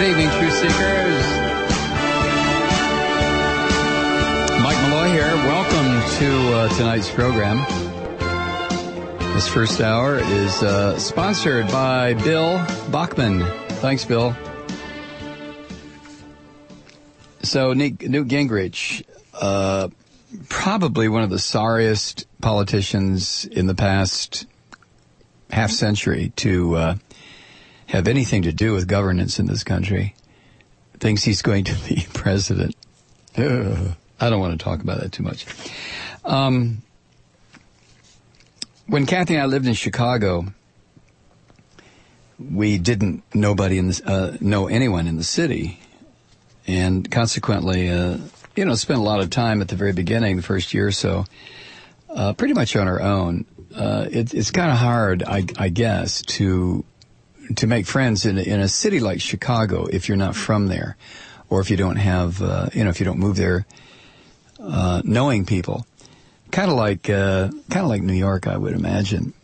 Good evening, Truth Seekers. Mike Malloy here. Welcome to tonight's program. This first hour is sponsored by Bill Bachman. Thanks, Bill. So, Newt Gingrich, probably one of the sorriest politicians in the past half century to have anything to do with governance in this country, thinks he's going to be president. I don't want to talk about that too much. When Kathy and I lived in Chicago, we didn't know anyone in the city, and consequently, spent a lot of time at the very beginning, the first year or so, pretty much on our own. It's kind of hard, I guess, to make friends in a city like Chicago if you're not from there, or if you don't have, if you don't move there, knowing people. Kind of like New York, I would imagine.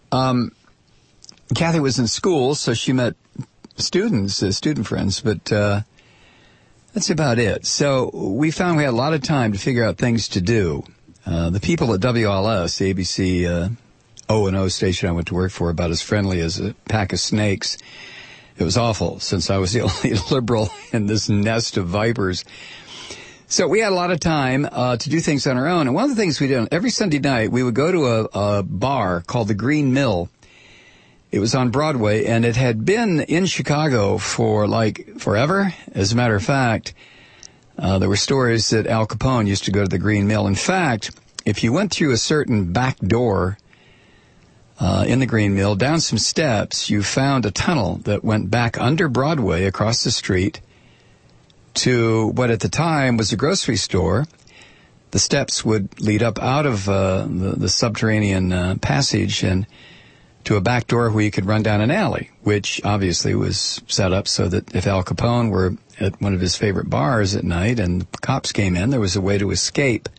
Kathy was in school, so she met student friends, but that's about it. So we found we had a lot of time to figure out things to do. The people at WLS, the ABC O&O station I went to work for, about as friendly as a pack of snakes. It was awful, since I was the only liberal in this nest of vipers. So we had a lot of time to do things on our own. And one of the things we did, every Sunday night, we would go to a bar called the Green Mill. It was on Broadway, and it had been in Chicago for, forever. As a matter of fact, there were stories that Al Capone used to go to the Green Mill. In fact, if you went through a certain back door in the Green Mill, down some steps, you found a tunnel that went back under Broadway across the street to what at the time was a grocery store. The steps would lead up out of the subterranean passage and to a back door where you could run down an alley, which obviously was set up so that if Al Capone were at one of his favorite bars at night and the cops came in, there was a way to escape.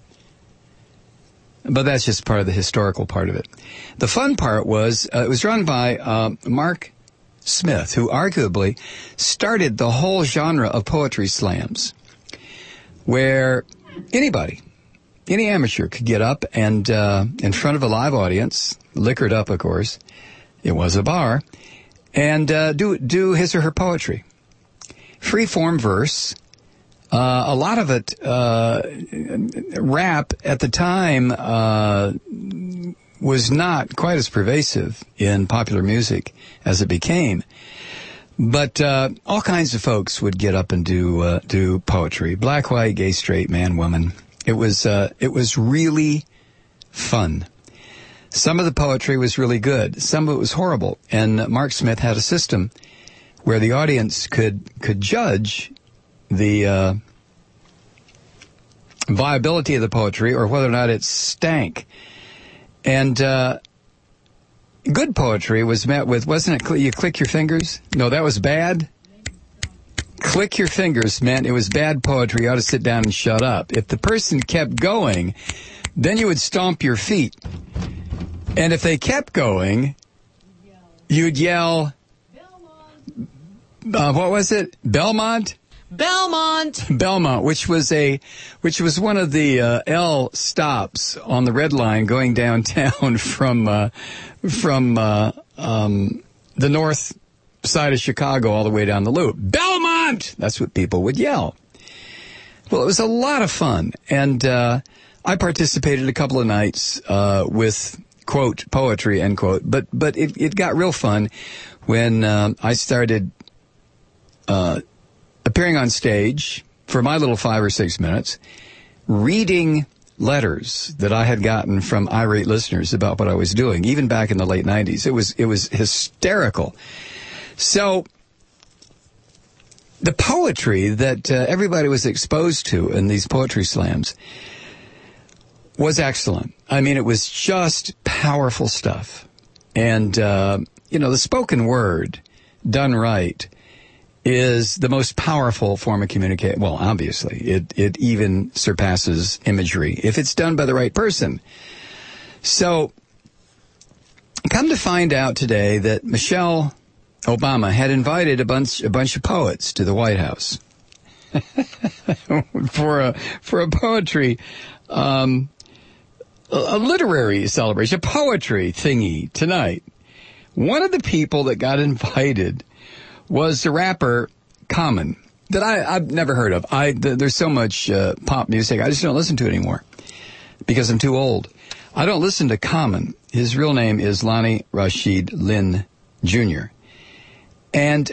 But that's just part of the historical part of it. The fun part was it was run by Mark Smith, who arguably started the whole genre of poetry slams, where anybody, any amateur could get up and in front of a live audience, liquored up, of course, it was a bar, and do his or her poetry. Free-form verse. A lot of it, rap at the time, was not quite as pervasive in popular music as it became. But, all kinds of folks would get up and do poetry. Black, white, gay, straight, man, woman. It was really fun. Some of the poetry was really good. Some of it was horrible. And Mark Smith had a system where the audience could judge the viability of the poetry or whether or not it stank. And good poetry was met with, wasn't it, you click your fingers? No, that was bad. Click your fingers meant it was bad poetry. You ought to sit down and shut up. If the person kept going, then you would stomp your feet. And if they kept going, you'd yell, what was it? Belmont, which was one of the L stops on the Red Line going downtown from the north side of Chicago all the way down the Loop. Belmont! That's what people would yell. Well, it was a lot of fun, and I participated a couple of nights with quote poetry end quote, but it got real fun when I started appearing on stage for my little 5 or 6 minutes, reading letters that I had gotten from irate listeners about what I was doing, even back in the late 90s. It was hysterical. So the poetry that everybody was exposed to in these poetry slams was excellent. I mean, it was just powerful stuff. And, the spoken word done right is the most powerful form of communication. Well, obviously, it even surpasses imagery if it's done by the right person. So, come to find out today that Michelle Obama had invited a bunch of poets to the White House for a poetry, a literary celebration, a poetry thingy tonight. One of the people that got invited was the rapper Common, that I've never heard of. There's so much pop music, I just don't listen to it anymore because I'm too old. I don't listen to Common. His real name is Lonnie Rashid Lynn Jr. And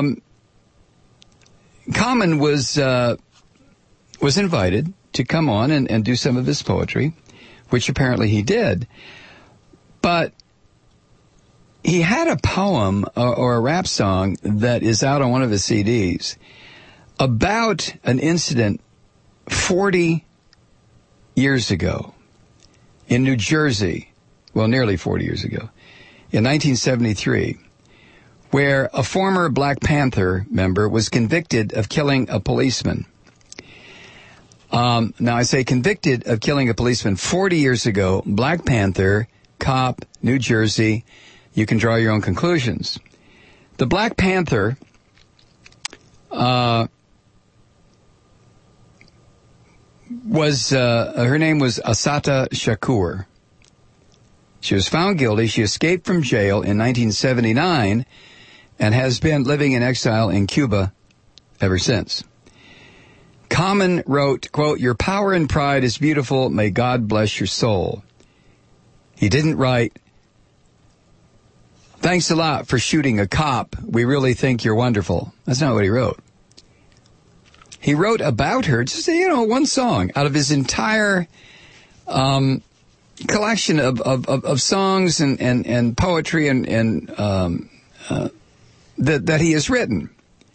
Common was invited to come on and do some of his poetry, which apparently he did. But he had a poem or a rap song that is out on one of his CDs about an incident 40 years ago in New Jersey, well, nearly 40 years ago, in 1973, where a former Black Panther member was convicted of killing a policeman. Now, I say convicted of killing a policeman 40 years ago, Black Panther, cop, New Jersey. You can draw your own conclusions. The Black Panther was, her name was Assata Shakur. She was found guilty. She escaped from jail in 1979 and has been living in exile in Cuba ever since. Common wrote, quote, "Your power and pride is beautiful. May God bless your soul." He didn't write, "Thanks a lot for shooting a cop. We really think you're wonderful." That's not what he wrote. He wrote about her, just, one song out of his entire collection of songs and poetry that he has written.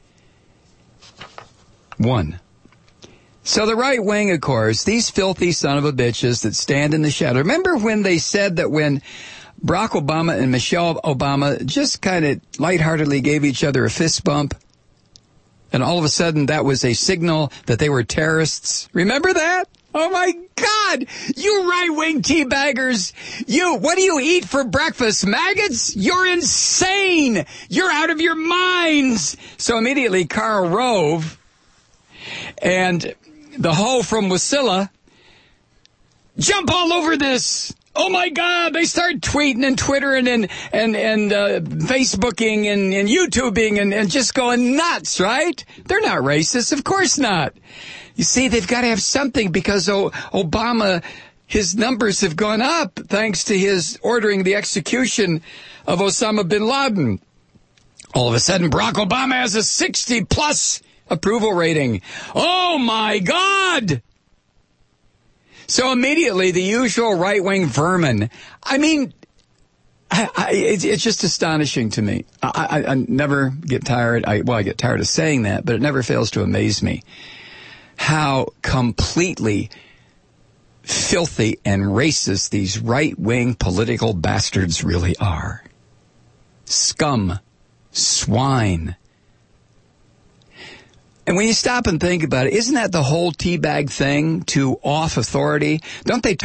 One. So the right wing, of course, these filthy son of a bitches that stand in the shadow. Remember when they said that when Barack Obama and Michelle Obama just kind of lightheartedly gave each other a fist bump, and all of a sudden that was a signal that they were terrorists? Remember that? Oh my God! You right-wing teabaggers! What do you eat for breakfast? Maggots? You're insane! You're out of your minds! So immediately Karl Rove and the hoe from Wasilla jump all over this. Oh my God, they start tweeting and Twittering and Facebooking and YouTubing and just going nuts, right? They're not racist. Of course not. You see, they've got to have something because Obama, his numbers have gone up thanks to his ordering the execution of Osama bin Laden. All of a sudden, Barack Obama has a 60-plus approval rating. Oh my God! So immediately, the usual right-wing vermin. I mean, it's just astonishing to me. I never get tired. I get tired of saying that, but it never fails to amaze me how completely filthy and racist these right-wing political bastards really are. Scum. Swine. And when you stop and think about it, isn't that the whole teabag thing to off authority? Don't they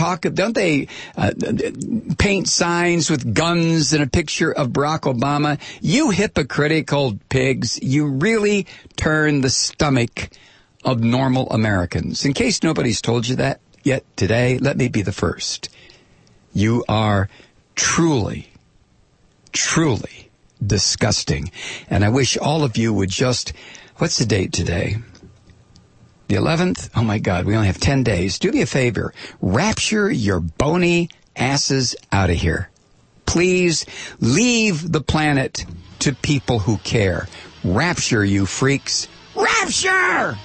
paint signs with guns and a picture of Barack Obama? You hypocritical pigs, you really turn the stomach of normal Americans. In case nobody's told you that yet today, let me be the first. You are truly, truly disgusting. And I wish all of you would just... What's the date today? The 11th? Oh my God, we only have 10 days. Do me a favor. Rapture your bony asses out of here. Please leave the planet to people who care. Rapture, you freaks. Rapture!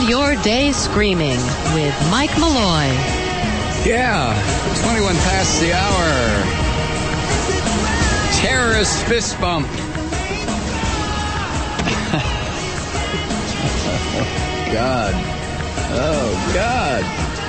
your day screaming with Mike Malloy. Yeah, 21 past the hour. Terrorist fist bump. God. Oh, God.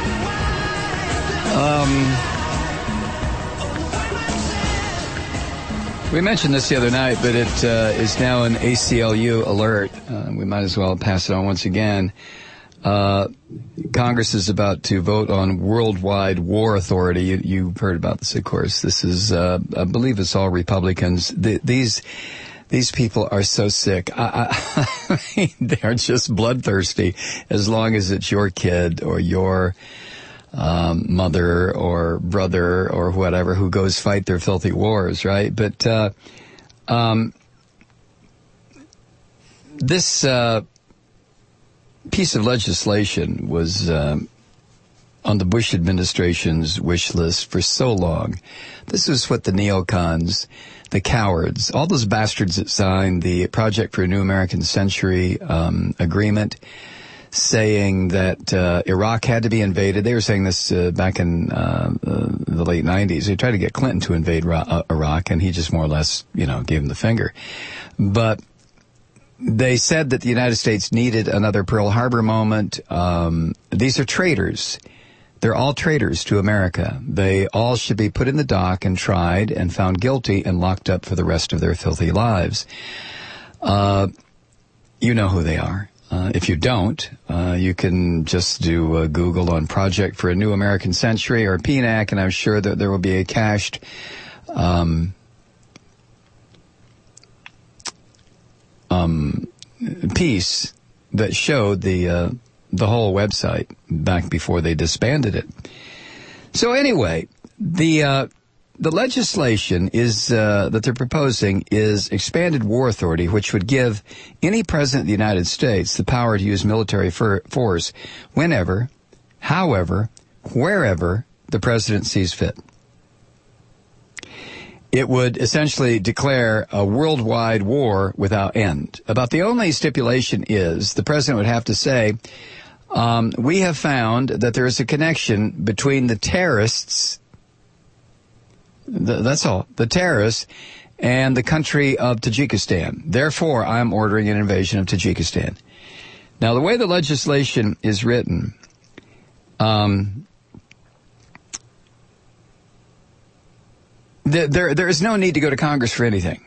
We mentioned this the other night, but it is now an ACLU alert. We might as well pass it on once again. Congress is about to vote on worldwide war authority. You've heard about this, of course. This is, I believe it's all Republicans. These people are so sick. I mean, they are just bloodthirsty as long as it's your kid or your mother or brother or whatever who goes fight their filthy wars, right? But this piece of legislation was on the Bush administration's wish list for so long. This is what the neocons, the cowards, all those bastards that signed the Project for a New American Century agreement, saying that Iraq had to be invaded. They were saying this back in the late 90s. They tried to get Clinton to invade Iraq, and he just more or less, gave him the finger. But they said that the United States needed another Pearl Harbor moment. These are traitors. They're all traitors to America. They all should be put in the dock and tried and found guilty and locked up for the rest of their filthy lives. You know who they are. If you don't, you can just do Google on Project for a New American Century or PNAC, and I'm sure that there will be a cached piece that showed the whole website back before they disbanded it. So anyway, the legislation is that they're proposing is expanded war authority, which would give any president of the United States the power to use military force whenever, however, wherever the president sees fit. It would essentially declare a worldwide war without end. About the only stipulation is the president would have to say, we have found that there is a connection between the terrorists, that's all, the terrorists, and the country of Tajikistan. Therefore, I'm ordering an invasion of Tajikistan. Now, the way the legislation is written, there is no need to go to Congress for anything.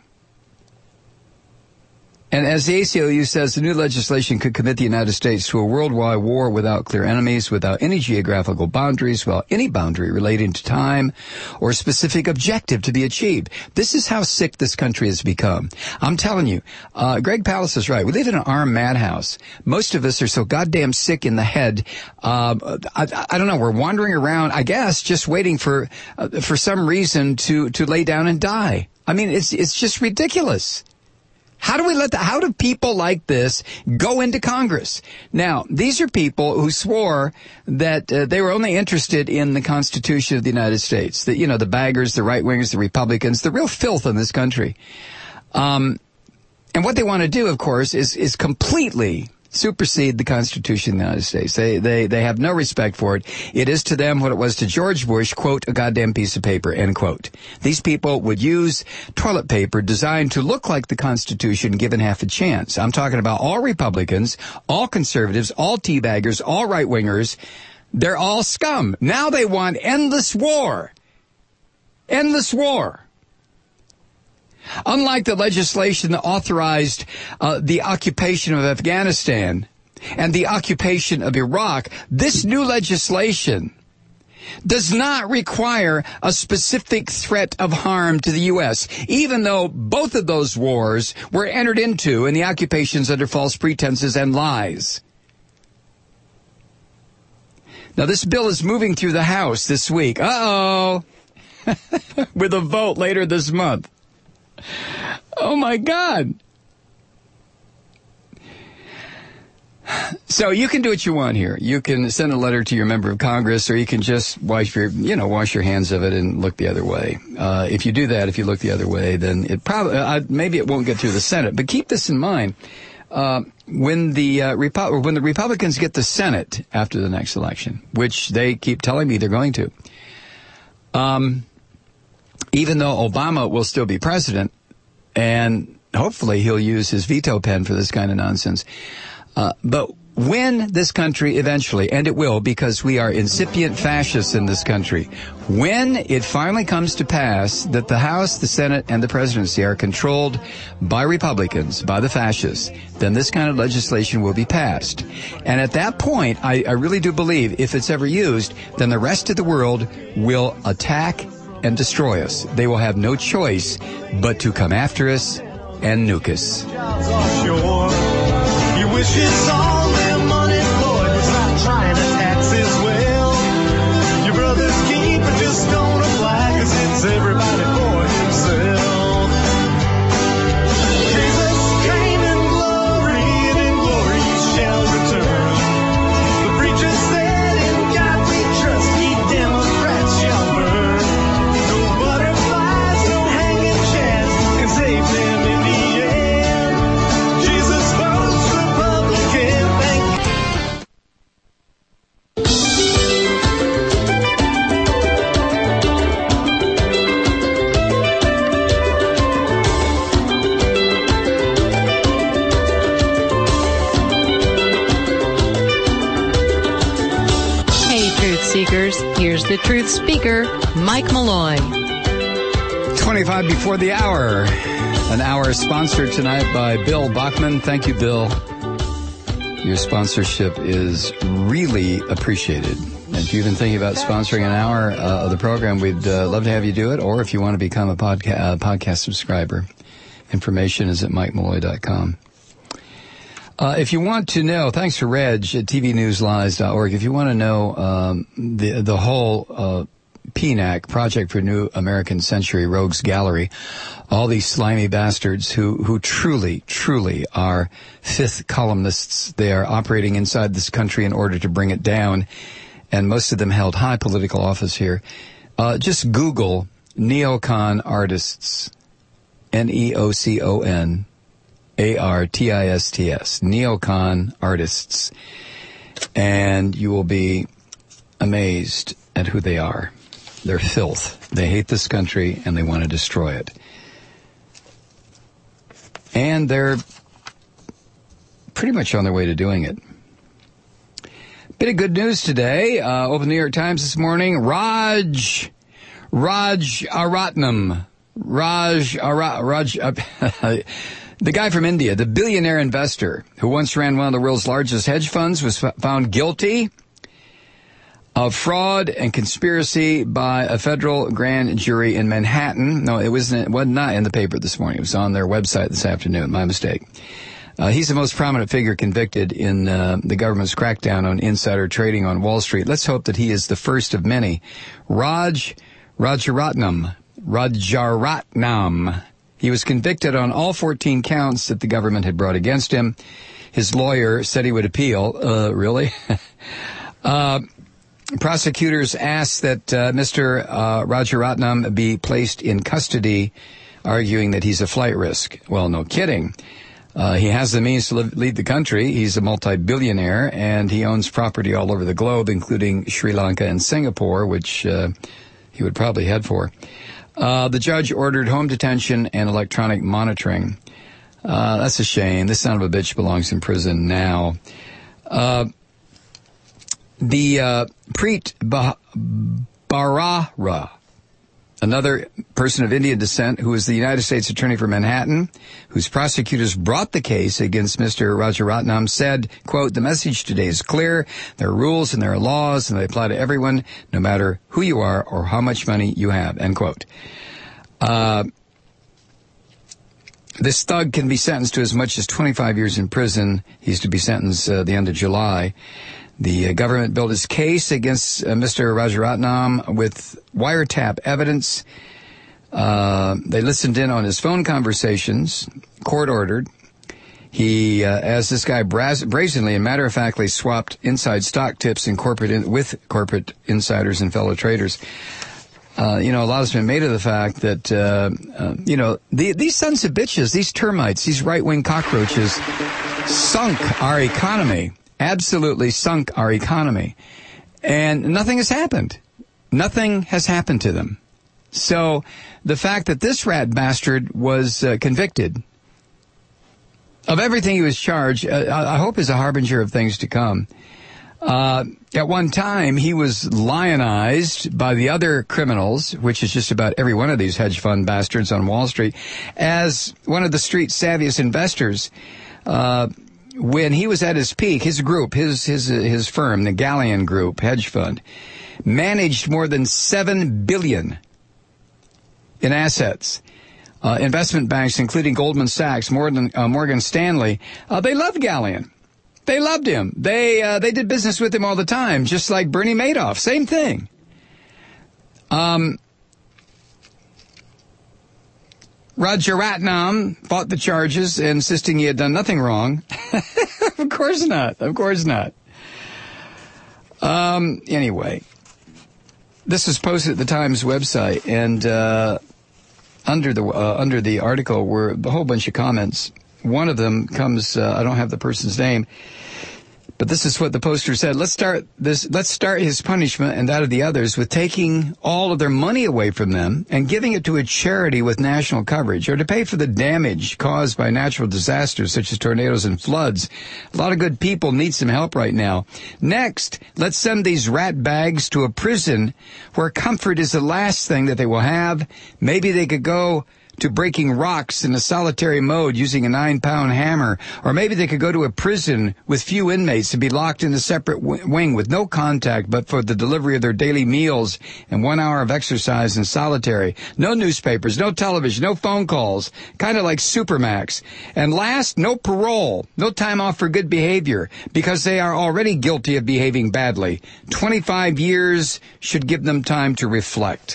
And as the ACLU says, the new legislation could commit the United States to a worldwide war without clear enemies, without any geographical boundaries, without any boundary relating to time or specific objective to be achieved. This is how sick this country has become. I'm telling you, Greg Palast is right. We live in an armed madhouse. Most of us are so goddamn sick in the head. I don't know. We're wandering around, I guess, just waiting for some reason to lay down and die. I mean, it's just ridiculous. How do people like this go into Congress? Now, these are people who swore that they were only interested in the Constitution of the United States. The baggers, the right-wingers, the Republicans, the real filth in this country. And what they want to do, of course, is completely supersede the Constitution of the United States. They have no respect for it. It is to them what it was to George Bush, quote, a goddamn piece of paper, end quote. These people would use toilet paper designed to look like the Constitution given half a chance. I'm talking about all Republicans, all conservatives, all teabaggers, all right-wingers. They're all scum. Now they want endless war. Endless war. Unlike the legislation that authorized the occupation of Afghanistan and the occupation of Iraq, this new legislation does not require a specific threat of harm to the U.S., even though both of those wars were entered into in the occupations under false pretenses and lies. Now, this bill is moving through the House this week. Uh-oh. With a vote later this month. Oh, my God. So you can do what you want here. You can send a letter to your member of Congress, or you can just wash your hands of it and look the other way. If you do that, if you look the other way, then it probably maybe it won't get through the Senate. But keep this in mind. when the Republicans get the Senate after the next election, which they keep telling me they're going to, even though Obama will still be president, and hopefully he'll use his veto pen for this kind of nonsense, but when this country eventually, and it will because we are incipient fascists in this country, when it finally comes to pass that the House, the Senate, and the presidency are controlled by Republicans, by the fascists, then this kind of legislation will be passed. And at that point, I really do believe if it's ever used, then the rest of the world will attack and destroy us. They will have no choice but to come after us and nuke us. You wish it's all their money, Lord. It's not trying to tax his will. Your brother's keeper just don't apply, 'cause it's everybody for himself. Jesus came in glory, and in glory he shall return. The preacher said, in God we trust, ye Democrats shall burn. No butterflies, no hanging chads can save them in the end. Jesus votes Republican, thank you. Hey, Truth Seekers, here's the Truth Speaker, Mike Malloy. 25 before the hour. An hour sponsored tonight by Bill Bachman. Thank you, Bill. Your sponsorship is really appreciated. And if you've been thinking about sponsoring an hour of the program, we'd love to have you do it. Or if you want to become a podcast subscriber, information is at MikeMalloy.com. If you want to know, thanks to Reg at tvnewslies.org, if you want to know the whole PNAC, Project for New American Century Rogues Gallery, all these slimy bastards who truly, truly are fifth columnists. They are operating inside this country in order to bring it down, and most of them held high political office here. Just Google Neocon Artists, Neocon Artists, Neocon Artists, and you will be amazed at who they are. They're filth. They hate this country, and they want to destroy it. And they're pretty much on their way to doing it. Bit of good news today. Open New York Times this morning. Raj Aratnam. The guy from India, the billionaire investor who once ran one of the world's largest hedge funds, was found guilty of fraud and conspiracy by a federal grand jury in Manhattan. No, it was not in the paper this morning. It was on their website this afternoon. My mistake. He's the most prominent figure convicted in the government's crackdown on insider trading on Wall Street. Let's hope that he is the first of many. Rajaratnam. He was convicted on all 14 counts that the government had brought against him. His lawyer said he would appeal. Really? Prosecutors asked that Mr. Rajaratnam be placed in custody, arguing that he's a flight risk. Well, no kidding. He has the means to lead the country. He's a multi-billionaire, and he owns property all over the globe, including Sri Lanka and Singapore, which he would probably head for. The judge ordered home detention and electronic monitoring. That's a shame. This son of a bitch belongs in prison now. The Preet Bharara, another person of Indian descent who is the United States Attorney for Manhattan, whose prosecutors brought the case against Mr. Rajaratnam, said, quote, "The message today is clear. There are rules and there are laws, and they apply to everyone, no matter who you are or how much money you have," end quote. This thug can be sentenced to as much as 25 years in prison. He's to be sentenced at the end of July. The government built his case against Mr. Rajaratnam with wiretap evidence. They listened in on his phone conversations, court-ordered. He, as this guy brazenly and matter-of-factly swapped inside stock tips with corporate insiders and fellow traders. A lot has been made of the fact that, these sons of bitches, these termites, these right-wing cockroaches, sunk our economy, absolutely sunk our economy. And nothing has happened. Nothing has happened to them. So the fact that this rat bastard was convicted of everything he was charged, I hope is a harbinger of things to come. At one time, he was lionized by the other criminals, which is just about every one of these hedge fund bastards on Wall Street, as one of the street's savviest investors. When he was at his peak, his group, his firm, the Galleon Group hedge fund, managed more than $7 billion in assets. Investment banks, including Goldman Sachs, Morgan Stanley, they loved Galleon. They loved him. They did business with him all the time, just like Bernie Madoff. Same thing. Rajaratnam fought the charges, insisting he had done nothing wrong. Of course not. Of course not. Anyway, this was posted at the Times website, and under the article were a whole bunch of comments. One of them comes, I don't have the person's name, but this is what the poster said. Let's start his punishment and that of the others with taking all of their money away from them and giving it to a charity with national coverage, or to pay for the damage caused by natural disasters such as tornadoes and floods. A lot of good people need some help right now. Next, let's send these rat bags to a prison where comfort is the last thing that they will have. Maybe they could go to breaking rocks in a solitary mode using a 9-pound hammer. Or maybe they could go to a prison with few inmates to be locked in a separate wing with no contact but for the delivery of their daily meals and 1 hour of exercise in solitary. No newspapers, no television, no phone calls, kind of like Supermax. And last, no parole, no time off for good behavior, because they are already guilty of behaving badly. 25 years should give them time to reflect.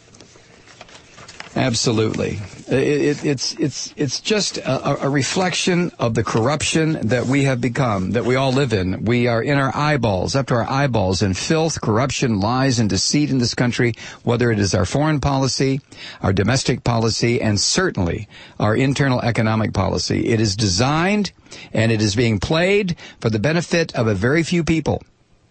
Absolutely. It's just a reflection of the corruption that we have become, that we all live in. We are in our eyeballs, up to our eyeballs in filth, corruption, lies, and deceit in this country, whether it is our foreign policy, our domestic policy, and certainly our internal economic policy. It is designed and it is being played for the benefit of a very few people.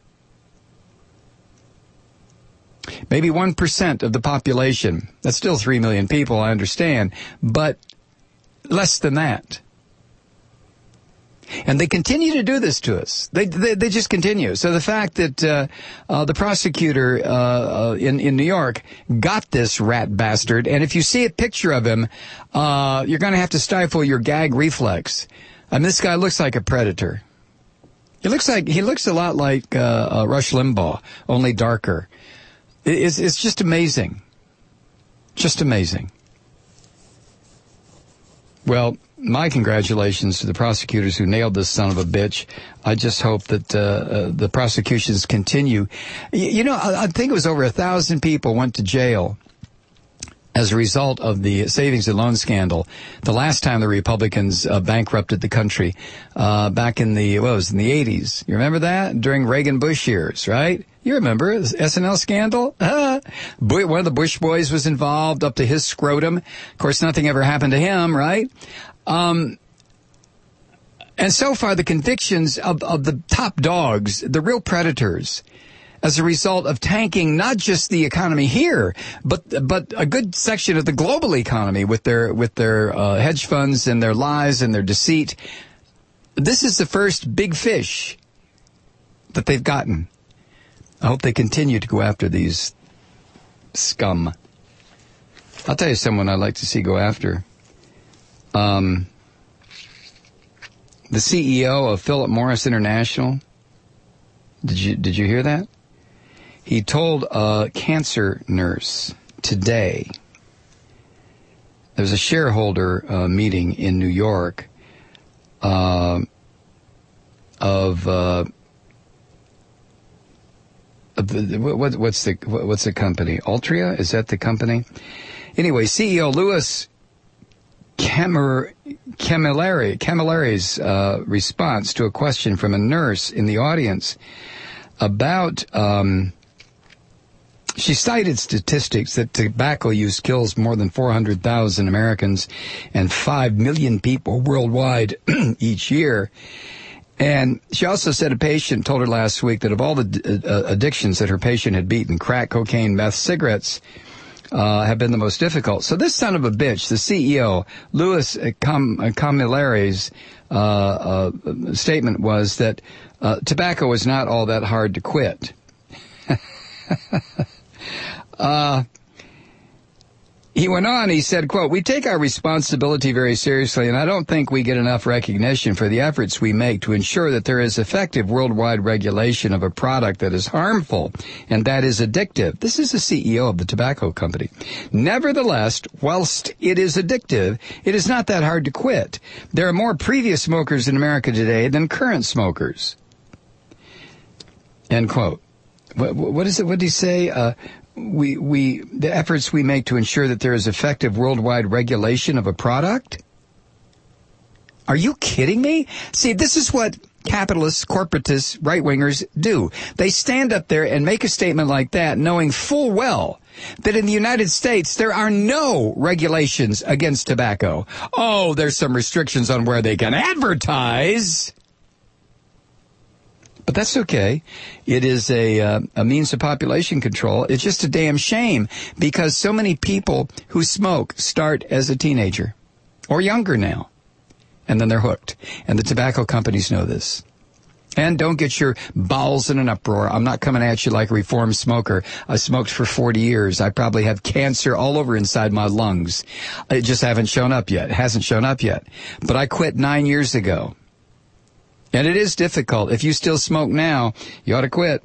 Maybe 1% of the population. That's still 3 million people, I understand, but less than that. And they continue to do this to us. They just continue. So the fact that the prosecutor in New York got this rat bastard, and if you see a picture of him, you're going to have to stifle your gag reflex. And this guy looks like a predator. He looks a lot like Rush Limbaugh, only darker. It's just amazing. Just amazing. Well, my congratulations to the prosecutors who nailed this son of a bitch. I just hope that the prosecutions continue. You know, I think it was over 1,000 people went to jail as a result of the savings and loan scandal. The last time the Republicans bankrupted the country, back in the 80s. You remember that? During Reagan-Bush years, right? You remember the SNL scandal? One of the Bush boys was involved up to his scrotum. Of course, nothing ever happened to him, right? And so far, the convictions of the top dogs, the real predators, as a result of tanking not just the economy here, but a good section of the global economy with their hedge funds and their lies and their deceit. This is the first big fish that they've gotten. I hope they continue to go after these scum. I'll tell you someone I'd like to see go after. The CEO of Philip Morris International. Did you hear that? He told a cancer nurse today. There was a shareholder meeting in New York what's the company? Altria? Is that the company? Anyway, CEO Louis Camilleri's response to a question from a nurse in the audience about She cited statistics that tobacco use kills more than 400,000 Americans and 5 million people worldwide each year. And she also said a patient told her last week that of all the addictions that her patient had beaten, crack, cocaine, meth, cigarettes have been the most difficult. So this son of a bitch, the CEO, Louis Camilleri's statement was that tobacco is not all that hard to quit. He went on, he said, quote, "We take our responsibility very seriously, and I don't think we get enough recognition for the efforts we make to ensure that there is effective worldwide regulation of a product that is harmful and that is addictive." This is the CEO of the tobacco company. "Nevertheless, whilst it is addictive, it is not that hard to quit. There are more previous smokers in America today than current smokers." End quote. What is it? What did he say? The efforts we make to ensure that there is effective worldwide regulation of a product? Are you kidding me? See, this is what capitalists, corporatists, right-wingers do. They stand up there and make a statement like that, knowing full well that in the United States there are no regulations against tobacco. Oh, there's some restrictions on where they can advertise. But that's okay. It is a means of population control. It's just a damn shame because so many people who smoke start as a teenager or younger now, and then they're hooked. And the tobacco companies know this. And don't get your bowels in an uproar. I'm not coming at you like a reformed smoker. I smoked for 40 years. I probably have cancer all over inside my lungs. It just hasn't shown up yet. But I quit 9 years ago. And it is difficult. If you still smoke now, you ought to quit.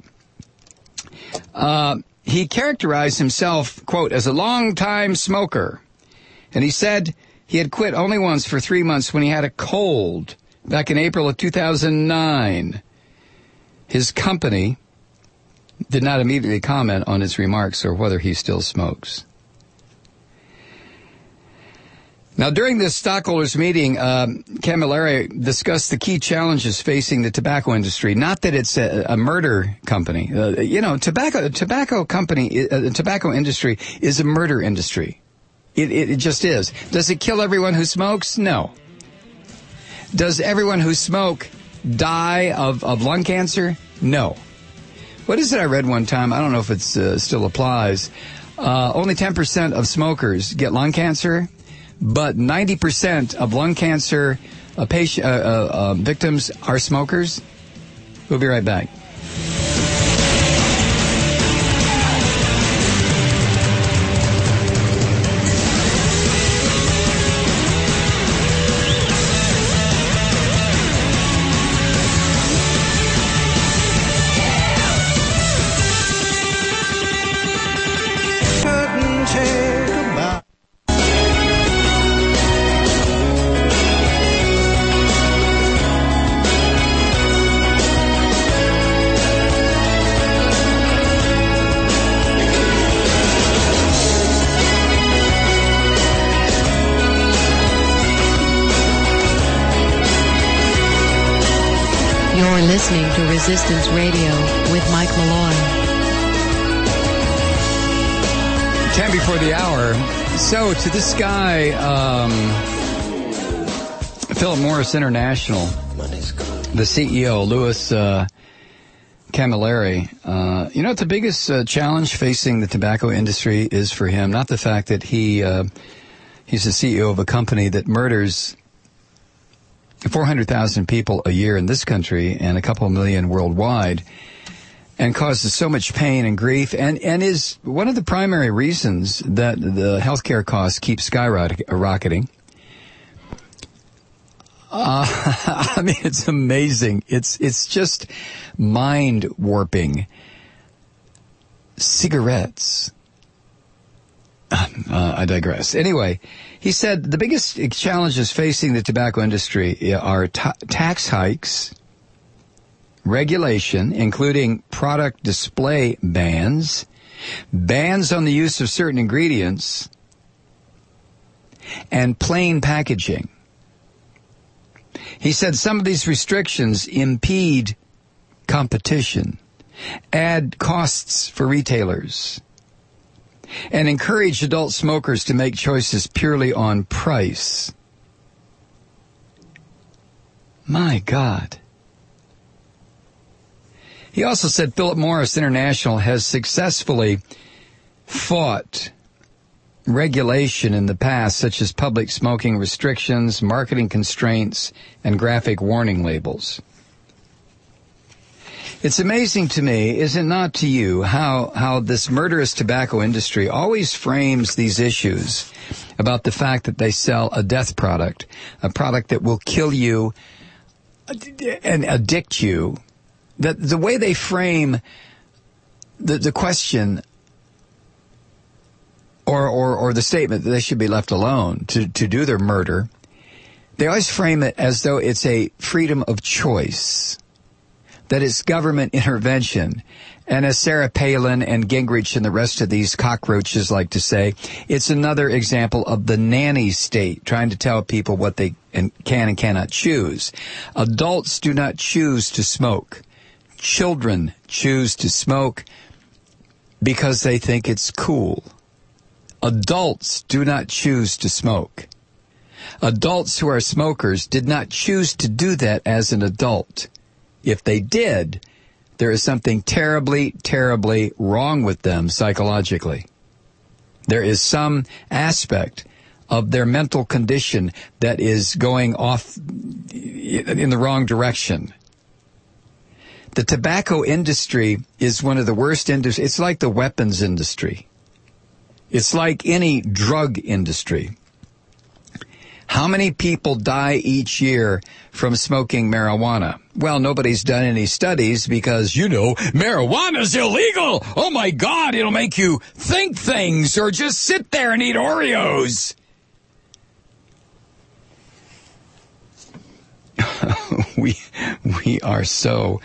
He characterized himself, quote, as a long-time smoker. And he said he had quit only once for 3 months when he had a cold back in April of 2009. His company did not immediately comment on his remarks or whether he still smokes. Now, during this stockholders meeting, Camilleri discussed the key challenges facing the tobacco industry. Not that it's a murder company. Tobacco industry is a murder industry. It just is. Does it kill everyone who smokes? No. Does everyone who smoke die of lung cancer? No. What is it I read one time? I don't know if it still applies. Only 10% of smokers get lung cancer. But 90% of lung cancer victims are smokers. We'll be right back. Listening to Resistance Radio with Mike Malloy. 10 before the hour. So to this guy, Philip Morris International, the CEO, Louis Camilleri, what the biggest challenge facing the tobacco industry is for him? Not the fact that he's the CEO of a company that murders 400,000 people a year in this country and a couple million worldwide and causes so much pain and grief and is one of the primary reasons that the healthcare costs keep skyrocketing. I mean, it's amazing. It's just mind-warping. Cigarettes. I digress. Anyway, he said the biggest challenges facing the tobacco industry are tax hikes, regulation, including product display bans, bans on the use of certain ingredients, and plain packaging. He said some of these restrictions impede competition, add costs for retailers, and encourage adult smokers to make choices purely on price. My God. He also said Philip Morris International has successfully fought regulation in the past, such as public smoking restrictions, marketing constraints, and graphic warning labels. It's amazing to me, is it not to you, how this murderous tobacco industry always frames these issues about the fact that they sell a death product, a product that will kill you and addict you, that the way they frame the question or the statement that they should be left alone to do their murder, they always frame it as though it's a freedom of choice, that it's government intervention. And as Sarah Palin and Gingrich and the rest of these cockroaches like to say, it's another example of the nanny state trying to tell people what they can and cannot choose. Adults do not choose to smoke. Children choose to smoke because they think it's cool. Adults do not choose to smoke. Adults who are smokers did not choose to do that as an adult. If they did, there is something terribly, terribly wrong with them psychologically. There is some aspect of their mental condition that is going off in the wrong direction. The tobacco industry is one of the worst industries. It's like the weapons industry. It's like any drug industry. How many people die each year from smoking marijuana? Well, nobody's done any studies because, marijuana's illegal. Oh, my God, it'll make you think things or just sit there and eat Oreos. We are so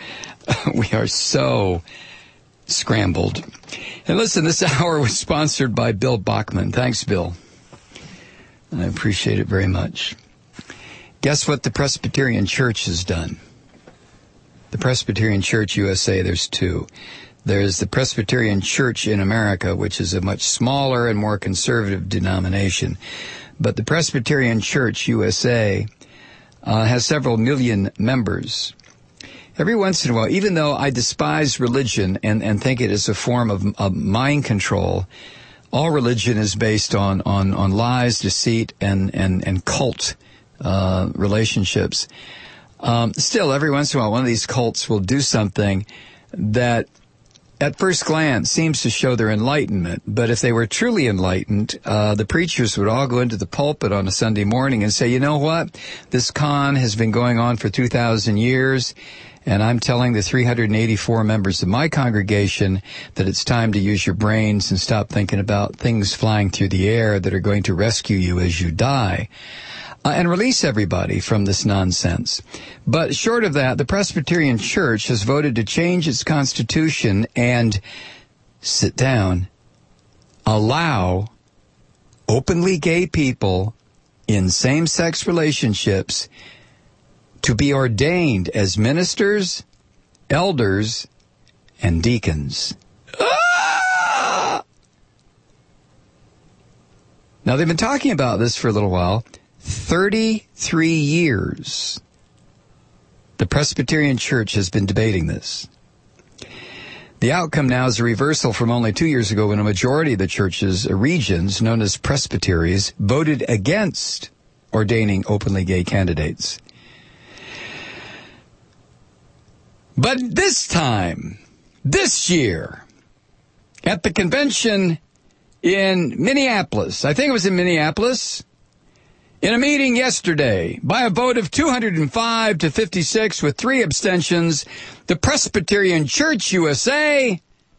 scrambled. And listen, this hour was sponsored by Bill Bachman. Thanks, Bill. I appreciate it very much. Guess what the Presbyterian Church has done? The Presbyterian Church USA, there's two. There's the Presbyterian Church in America, which is a much smaller and more conservative denomination. But the Presbyterian Church USA has several million members. Every once in a while, even though I despise religion and think it is a form of mind control, all religion is based on lies, deceit, and cult relationships. Still, every once in a while, one of these cults will do something that, at first glance, seems to show their enlightenment. But if they were truly enlightened, the preachers would all go into the pulpit on a Sunday morning and say, you know what? This con has been going on for 2,000 years. And I'm telling the 384 members of my congregation that it's time to use your brains and stop thinking about things flying through the air that are going to rescue you as you die. And release everybody from this nonsense. But short of that, the Presbyterian Church has voted to change its constitution and sit down, allow openly gay people in same-sex relationships to be ordained as ministers, elders, and deacons. Ah! Now, they've been talking about this for a little while. 33 years. The Presbyterian Church has been debating this. The outcome now is a reversal from only 2 years ago when a majority of the church's regions, known as presbyteries, voted against ordaining openly gay candidates. But this time, this year, at the convention in Minneapolis, I think it was in Minneapolis, in a meeting yesterday, by a vote of 205 to 56 with 3 abstentions, the Presbyterian Church USA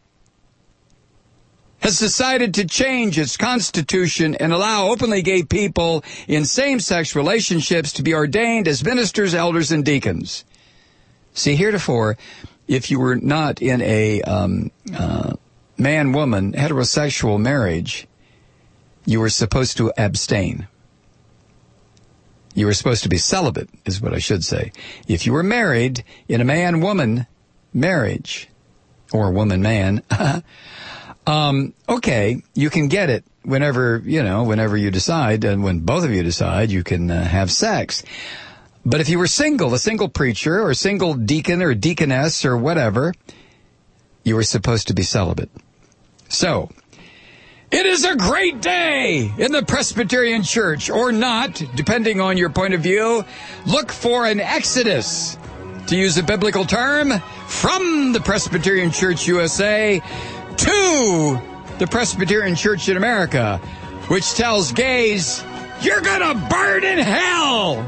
has decided to change its constitution and allow openly gay people in same-sex relationships to be ordained as ministers, elders, and deacons. See, heretofore, if you were not in a man-woman heterosexual marriage, you were supposed to abstain. You were supposed to be celibate, is what I should say. If you were married in a man-woman marriage, or woman-man, Okay, you can get it whenever you decide, and when both of you decide, you can have sex. But if you were single, a single preacher or a single deacon or deaconess or whatever, you were supposed to be celibate. So, it is a great day in the Presbyterian Church, or not, depending on your point of view. Look for an exodus, to use a biblical term, from the Presbyterian Church USA to the Presbyterian Church in America, which tells gays, you're gonna burn in hell!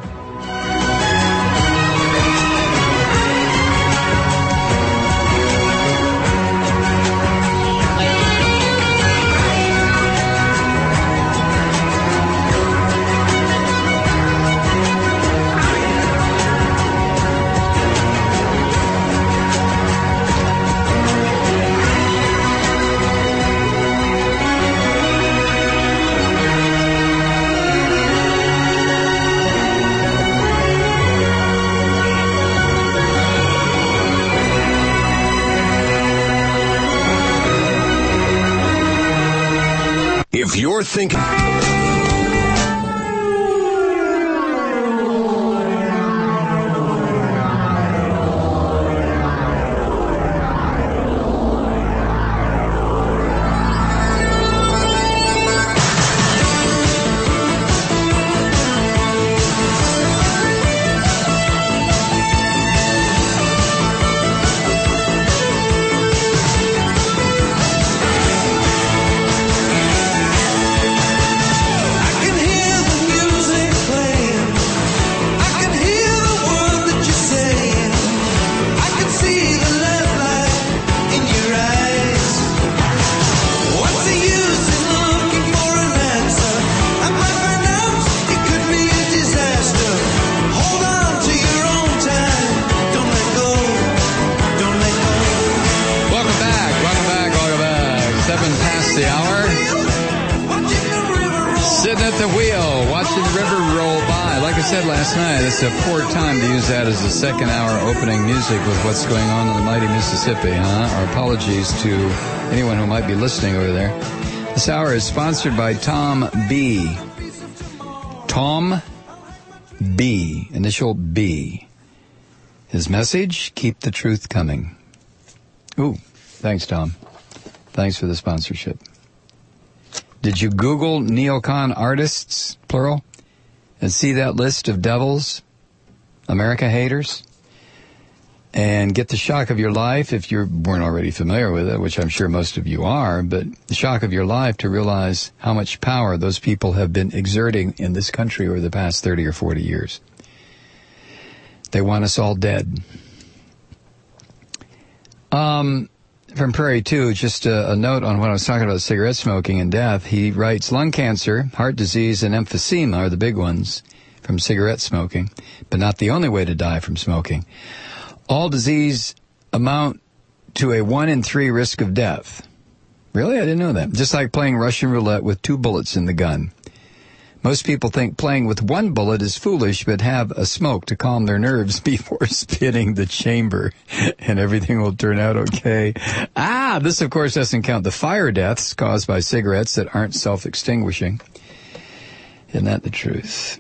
If you're thinking... It's a poor time to use that as a second hour opening music with what's going on in the mighty Mississippi, huh? Our apologies to anyone who might be listening over there. This hour is sponsored by Tom B. Tom B. Initial B. His message, keep the truth coming. Ooh, thanks, Tom. Thanks for the sponsorship. Did you Google neocon artists, plural, and see that list of devils, America haters, and get the shock of your life, if you weren't already familiar with it, which I'm sure most of you are, but the shock of your life to realize how much power those people have been exerting in this country over the past 30 or 40 years. They want us all dead. From Prairie 2, just a note on what I was talking about, cigarette smoking and death. He writes, lung cancer, heart disease, and emphysema are the big ones from cigarette smoking, but not the only way to die from smoking. All disease amount to a 1 in 3 risk of death. Really? I didn't know that. Just like playing Russian roulette with 2 bullets in the gun. Most people think playing with 1 bullet is foolish, but have a smoke to calm their nerves before spinning the chamber, and everything will turn out okay. This, of course, doesn't count the fire deaths caused by cigarettes that aren't self-extinguishing. Isn't that the truth?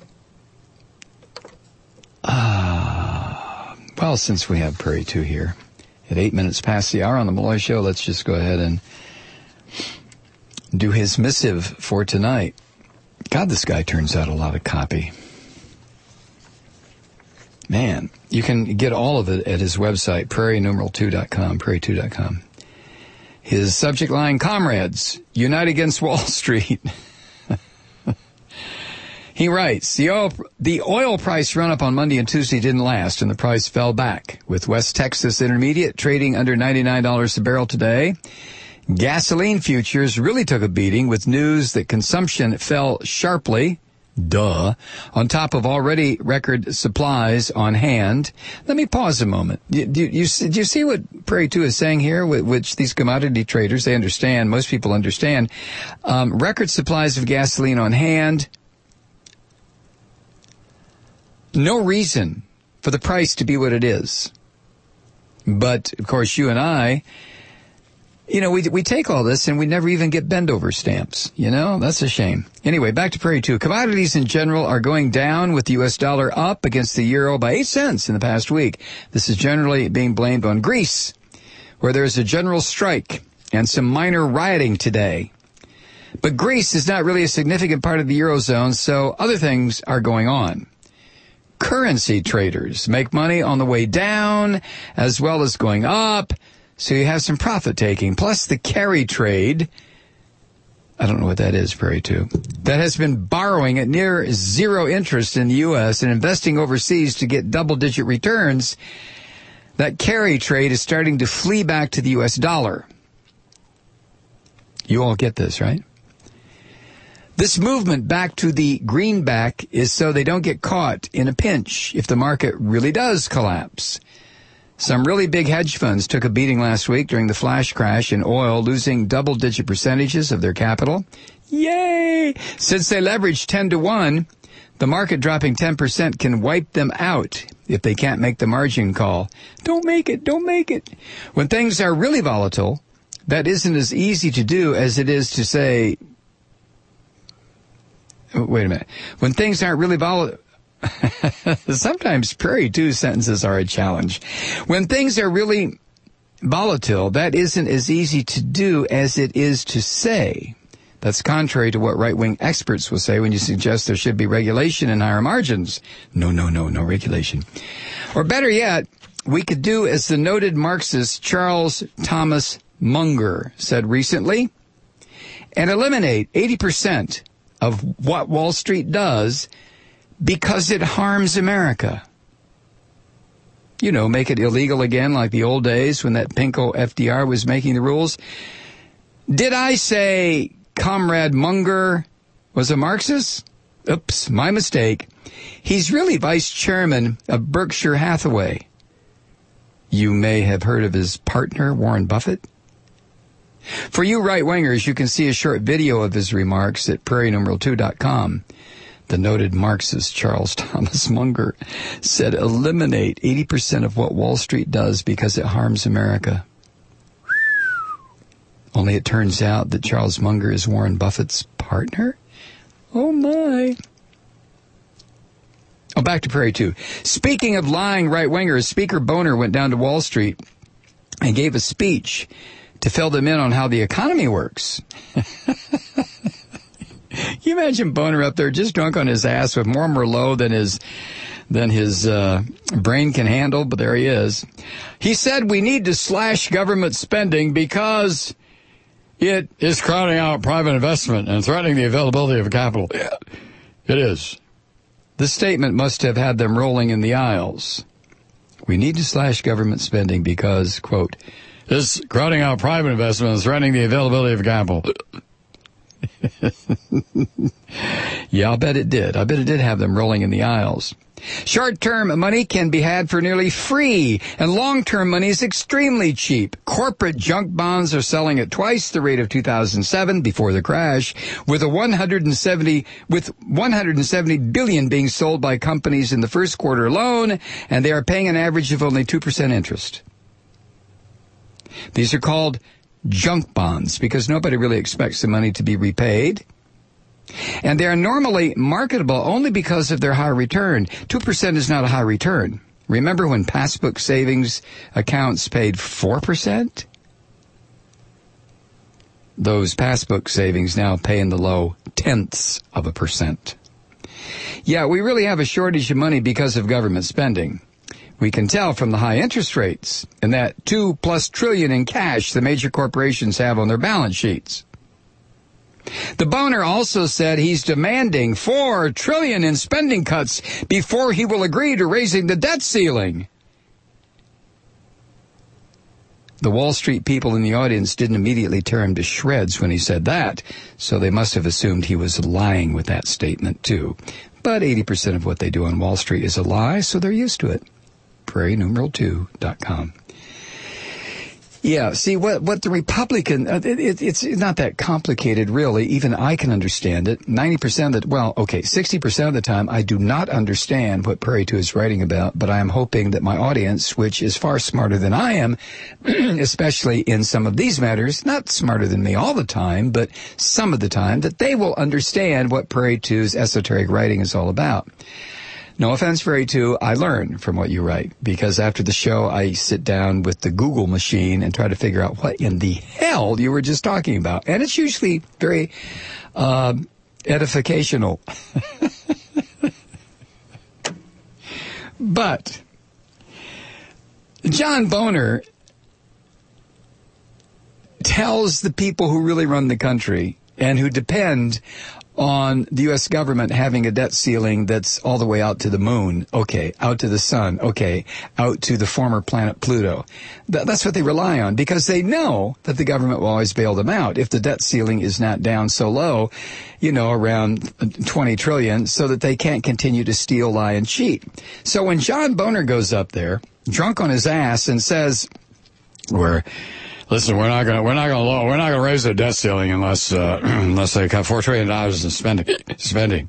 Well, since we have Prairie 2 here, at 8 minutes past the hour on the Malloy Show, let's just go ahead and do his missive for tonight. God, this guy turns out a lot of copy. Man, you can get all of it at his website, prairienumeral2.com, prairie2.com. His subject line, Comrades, Unite Against Wall Street. He writes, the oil price run-up on Monday and Tuesday didn't last, and the price fell back, with West Texas Intermediate trading under $99 a barrel today. Gasoline futures really took a beating with news that consumption fell sharply, on top of already record supplies on hand. Let me pause a moment. Do you see what Prairie 2 is saying here, which these commodity traders, they understand, most people understand. Record supplies of gasoline on hand. No reason for the price to be what it is. But, of course, you and I You know, we take all this and we never even get bend-over stamps. You know, that's a shame. Anyway, back to Prairie 2. Commodities in general are going down with the U.S. dollar up against the euro by 8 cents in the past week. This is generally being blamed on Greece, where there's a general strike and some minor rioting today. But Greece is not really a significant part of the Eurozone, so other things are going on. Currency traders make money on the way down as well as going up, so you have some profit taking. Plus the carry trade, I don't know what that is, Prairie 2, that has been borrowing at near zero interest in the U.S. and investing overseas to get double-digit returns. That carry trade is starting to flee back to the U.S. dollar. You all get this, right? This movement back to the greenback is so they don't get caught in a pinch if the market really does collapse. Some really big hedge funds took a beating last week during the flash crash in oil, losing double-digit percentages of their capital. Yay! Since they leveraged 10 to 1, the market dropping 10% can wipe them out if they can't make the margin call. Don't make it. Don't make it. When things are really volatile, that isn't as easy to do as it is to say, wait a minute. When things aren't really volatile, sometimes Prairie 2 sentences are a challenge. When things are really volatile, that isn't as easy to do as it is to say. That's contrary to what right-wing experts will say when you suggest there should be regulation and higher margins. No regulation. Or better yet, we could do as the noted Marxist Charles Thomas Munger said recently, and eliminate 80% of what Wall Street does because it harms America. You know, make it illegal again like the old days when that pinko FDR was making the rules. Did I say Comrade Munger was a Marxist? Oops, my mistake. He's really vice chairman of Berkshire Hathaway. You may have heard of his partner, Warren Buffett. For you right-wingers, you can see a short video of his remarks at prairienumeral2.com. The noted Marxist Charles Thomas Munger said, eliminate 80% of what Wall Street does because it harms America. Only it turns out that Charles Munger is Warren Buffett's partner? Oh, my. Oh, back to Prairie 2. Speaking of lying right-wingers, Speaker Boner went down to Wall Street and gave a speech to fill them in on how the economy works. Can you imagine Boner up there just drunk on his ass with more Merlot than his brain can handle? But there he is. He said we need to slash government spending because it is crowding out private investment and threatening the availability of capital. Yeah, it is. This statement must have had them rolling in the aisles. We need to slash government spending because, quote, it's crowding out private investment and threatening the availability of capital. Yeah, I'll bet it did. I bet it did have them rolling in the aisles. Short-term money can be had for nearly free, and long-term money is extremely cheap. Corporate junk bonds are selling at twice the rate of 2007 before the crash, with 170 billion being sold by companies in the first quarter alone, and they are paying an average of only 2% interest. These are called junk bonds because nobody really expects the money to be repaid. And they are normally marketable only because of their high return. 2% is not a high return. Remember when passbook savings accounts paid 4%? Those passbook savings now pay in the low 0.1%. Yeah, we really have a shortage of money because of government spending. We can tell from the high interest rates and that $2+ trillion in cash the major corporations have on their balance sheets. The Boner also said he's demanding $4 trillion in spending cuts before he will agree to raising the debt ceiling. The Wall Street people in the audience didn't immediately tear him to shreds when he said that, so they must have assumed he was lying with that statement too. But 80% of what they do on Wall Street is a lie, so they're used to it. prairienumeral2.com. Yeah, see, what the Republican, it's not that complicated, really. Even I can understand it. 90% of the, 60% of the time, I do not understand what Prairie 2 is writing about, but I am hoping that my audience, which is far smarter than I am, especially in some of these matters, not smarter than me all the time, but some of the time, that they will understand what Prairie 2's esoteric writing is all about. No offense, Prairie 2, I learn from what you write, because after the show, I sit down with the Google machine and try to figure out what in the hell you were just talking about. And it's usually very edificational. But John Boner tells the people who really run the country and who depend on the U.S. government having a debt ceiling that's all the way out to the moon, okay, out to the sun, okay, out to the former planet Pluto. That's what they rely on, because they know that the government will always bail them out if the debt ceiling is not down so low, around 20 trillion, so that they can't continue to steal, lie, and cheat. So when John Boner goes up there, drunk on his ass, and says, Listen, we're not gonna raise the debt ceiling unless they cut $4 trillion in spending.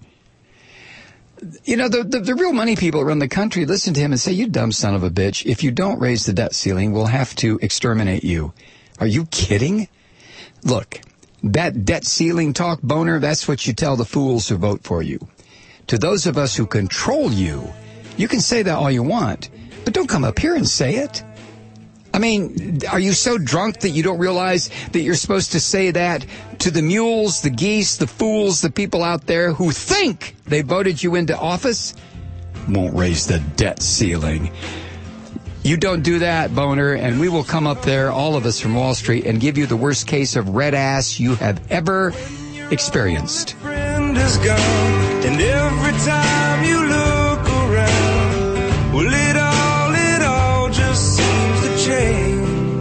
The real money people that run the country listen to him and say, "You dumb son of a bitch! If you don't raise the debt ceiling, we'll have to exterminate you." Are you kidding? Look, that debt ceiling talk, Boner, that's what you tell the fools who vote for you. To those of us who control you, you can say that all you want, but don't come up here and say it. I mean, are you so drunk that you don't realize that you're supposed to say that to the mules, the geese, the fools, the people out there who think they voted you into office? Won't raise the debt ceiling. You don't do that, Boner, and we will come up there, all of us from Wall Street, and give you the worst case of red ass you have ever experienced. Friend is gone, and every time you look around, well, it all just seems to change.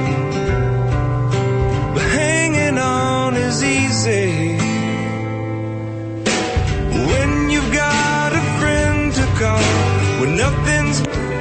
But hanging on is easy when you've got a friend to call, when nothing's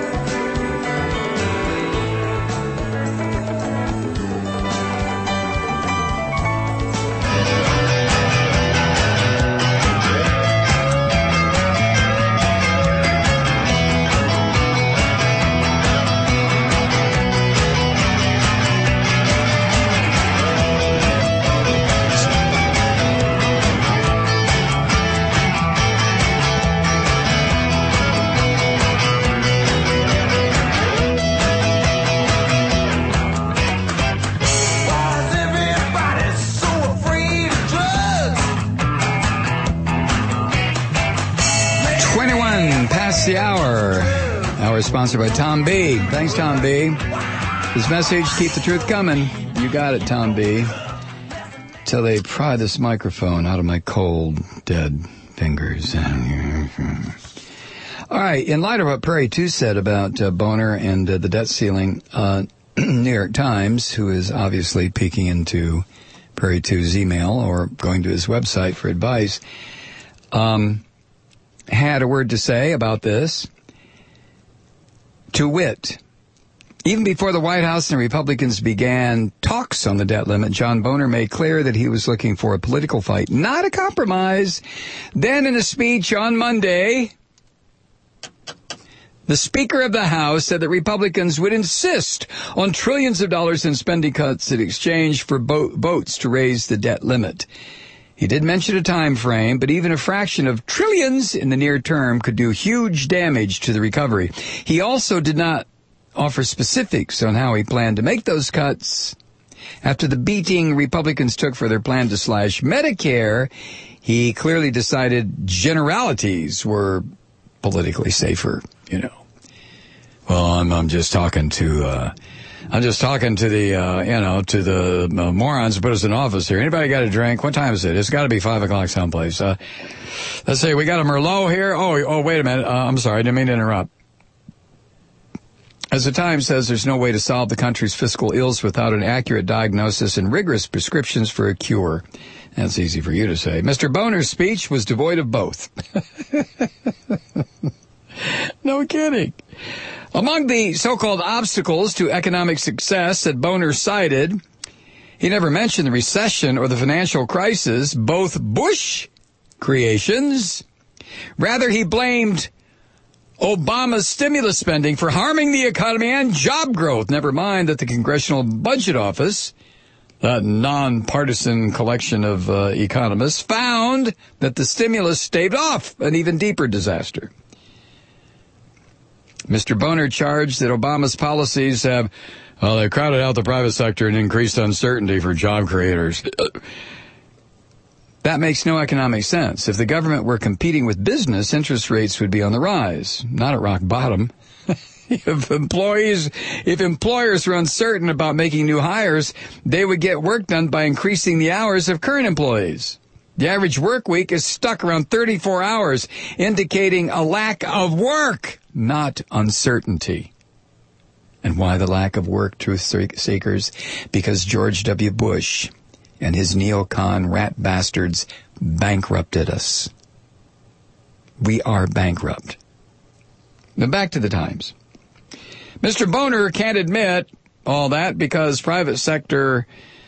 the hour sponsored by Tom B. Thanks, Tom B. His message, keep the truth coming. You got it, Tom B. Till they pry this microphone out of my cold, dead fingers. All right, in light of what Prairie 2 said about Boner and the debt ceiling, New York Times, who is obviously peeking into Prairie 2's email or going to his website for advice, had a word to say about this. To wit, even before the White House and the Republicans began talks on the debt limit, John Boner made clear that he was looking for a political fight, not a compromise. Then in a speech on Monday, the Speaker of the House said that Republicans would insist on trillions of dollars in spending cuts in exchange for votes to raise the debt limit. He did mention a time frame, but even a fraction of trillions in the near term could do huge damage to the recovery. He also did not offer specifics on how he planned to make those cuts. After the beating Republicans took for their plan to slash Medicare, he clearly decided generalities were politically safer, Well, I'm just talking to the morons who put us in office here. Anybody got a drink? What time is it? It's got to be 5 o'clock someplace. Let's see. We got a Merlot here. Oh, wait a minute. I'm sorry. I didn't mean to interrupt. As the Times says, there's no way to solve the country's fiscal ills without an accurate diagnosis and rigorous prescriptions for a cure. That's easy for you to say. Mr. Boner's speech was devoid of both. No kidding. Among the so-called obstacles to economic success that Boner cited, he never mentioned the recession or the financial crisis, both Bush creations. Rather, he blamed Obama's stimulus spending for harming the economy and job growth. Never mind that the Congressional Budget Office, that nonpartisan collection of economists, found that the stimulus staved off an even deeper disaster. Mr. Boner charged that Obama's policies have, they crowded out the private sector and increased uncertainty for job creators. That makes no economic sense. If the government were competing with business, interest rates would be on the rise, not at rock bottom. If employers were uncertain about making new hires, they would get work done by increasing the hours of current employees. The average work week is stuck around 34 hours, indicating a lack of work, not uncertainty. And why the lack of work, truth seekers? Because George W. Bush and his neocon rat bastards bankrupted us. We are bankrupt. Now back to the Times. Mr. Boner can't admit all that because private sector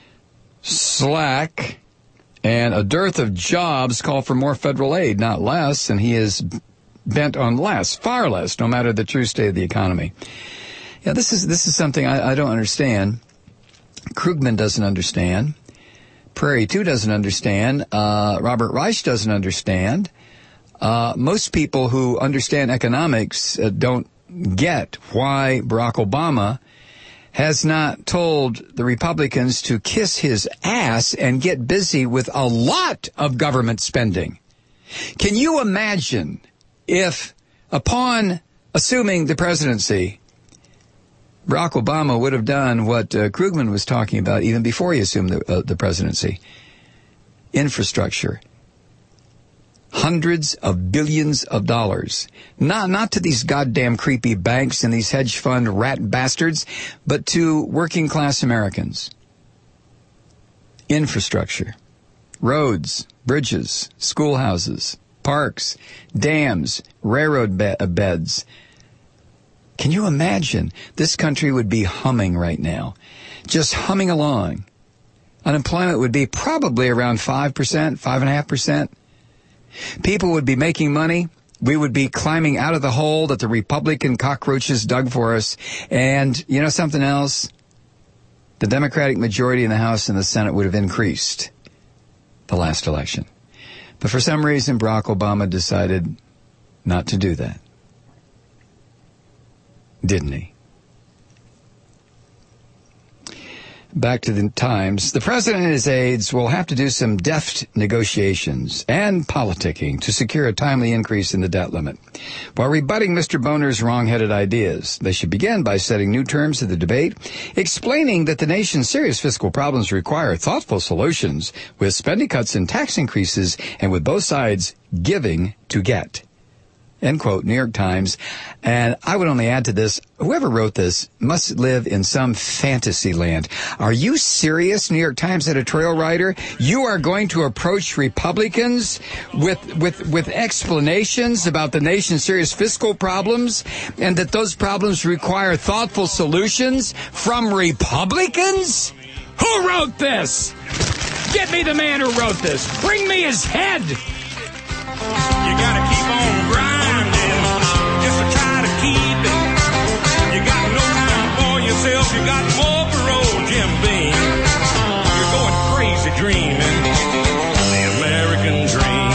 slack and a dearth of jobs call for more federal aid, not less, and he is bent on less, far less, no matter the true state of the economy. Yeah, this is something I don't understand. Krugman doesn't understand. Prairie 2 doesn't understand. Robert Reich doesn't understand. Most people who understand economics don't get why Barack Obama has not told the Republicans to kiss his ass and get busy with a lot of government spending. Can you imagine if, upon assuming the presidency, Barack Obama would have done what Krugman was talking about even before he assumed the presidency? Infrastructure. Hundreds of billions of dollars. Not to these goddamn creepy banks and these hedge fund rat bastards, but to working class Americans. Infrastructure. Roads, bridges, schoolhouses, parks, dams, railroad beds. Can you imagine? This country would be humming right now. Just humming along. Unemployment would be probably around 5%, 5.5%. People would be making money. We would be climbing out of the hole that the Republican cockroaches dug for us. And you know something else? The Democratic majority in the House and the Senate would have increased the last election. But for some reason, Barack Obama decided not to do that. Didn't he? Back to the Times. The president and his aides will have to do some deft negotiations and politicking to secure a timely increase in the debt limit. While rebutting Mr. Boner's wrong-headed ideas, they should begin by setting new terms to the debate, explaining that the nation's serious fiscal problems require thoughtful solutions with spending cuts and tax increases and with both sides giving to get. End quote, New York Times. And I would only add to this, whoever wrote this must live in some fantasy land. Are you serious, New York Times editorial writer? You are going to approach Republicans with explanations about the nation's serious fiscal problems and that those problems require thoughtful solutions from Republicans? Who wrote this? Get me the man who wrote this. Bring me his head. You gotta keep on grinding just to try to keep it. You got no time for yourself. You got more for old Jim Beam. You're going crazy dreaming the American dream.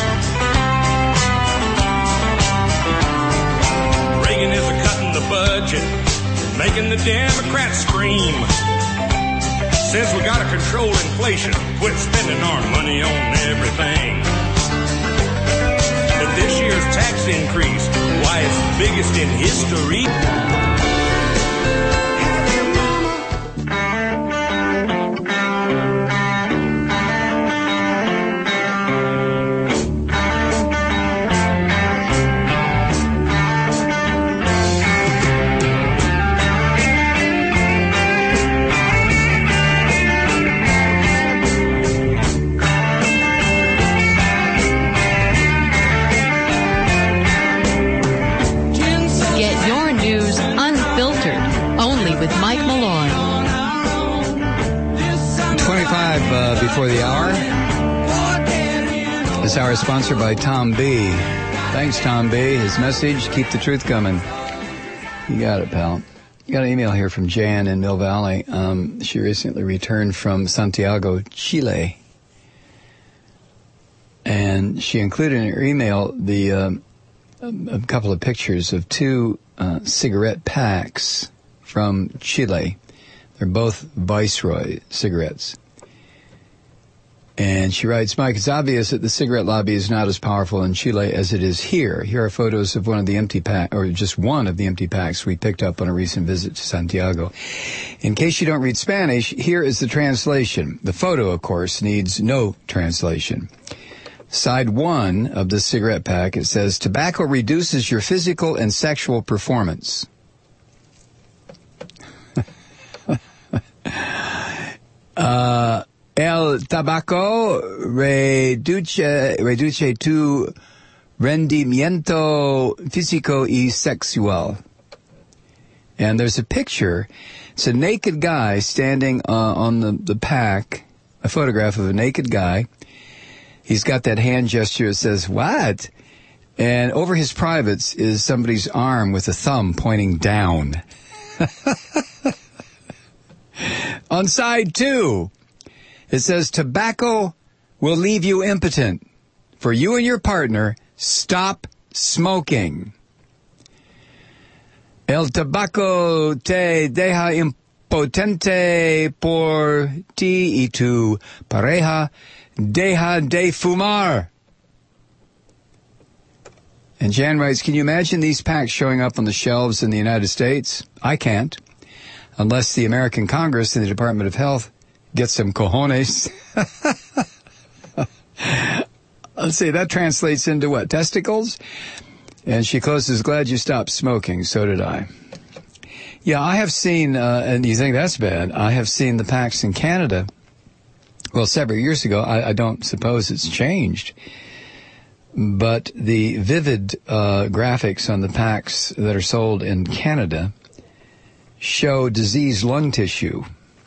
Reagan is cutting the budget, making the Democrats scream. Says we gotta control inflation, quit spending our money on everything. This year's tax increase, why it's the biggest in history. before the hour. This hour is sponsored by Tom B. Thanks, Tom B. His message, keep the truth coming. You got it, pal. You got an email here from Jan in Mill Valley. She recently returned from Santiago, Chile. And she included in her email a couple of pictures of two cigarette packs from Chile. They're both Viceroy cigarettes. And she writes, Mike, it's obvious that the cigarette lobby is not as powerful in Chile as it is here. Here are photos of one of the empty packs, or just one of the empty packs we picked up on a recent visit to Santiago. In case you don't read Spanish, here is the translation. The photo, of course, needs no translation. Side 1 of the cigarette pack, it says, tobacco reduces your physical and sexual performance. El tabaco reduce tu rendimiento físico y sexual. And there's a picture. It's a naked guy standing on the pack, a photograph of a naked guy. He's got that hand gesture that says, what? And over his privates is somebody's arm with a thumb pointing down. On side 2, it says, tobacco will leave you impotent. For you and your partner, stop smoking. El tabaco te deja impotente por ti y tu pareja deja de fumar. And Jan writes, can you imagine these packs showing up on the shelves in the United States? I can't. Unless the American Congress and the Department of Health get some cojones. Let's see, that translates into what? Testicles? And she closes, glad you stopped smoking. So did I. Yeah, I have seen, and you think that's bad, I have seen the packs in Canada. Well, several years ago. I don't suppose it's changed. But the vivid graphics on the packs that are sold in Canada show diseased lung tissue.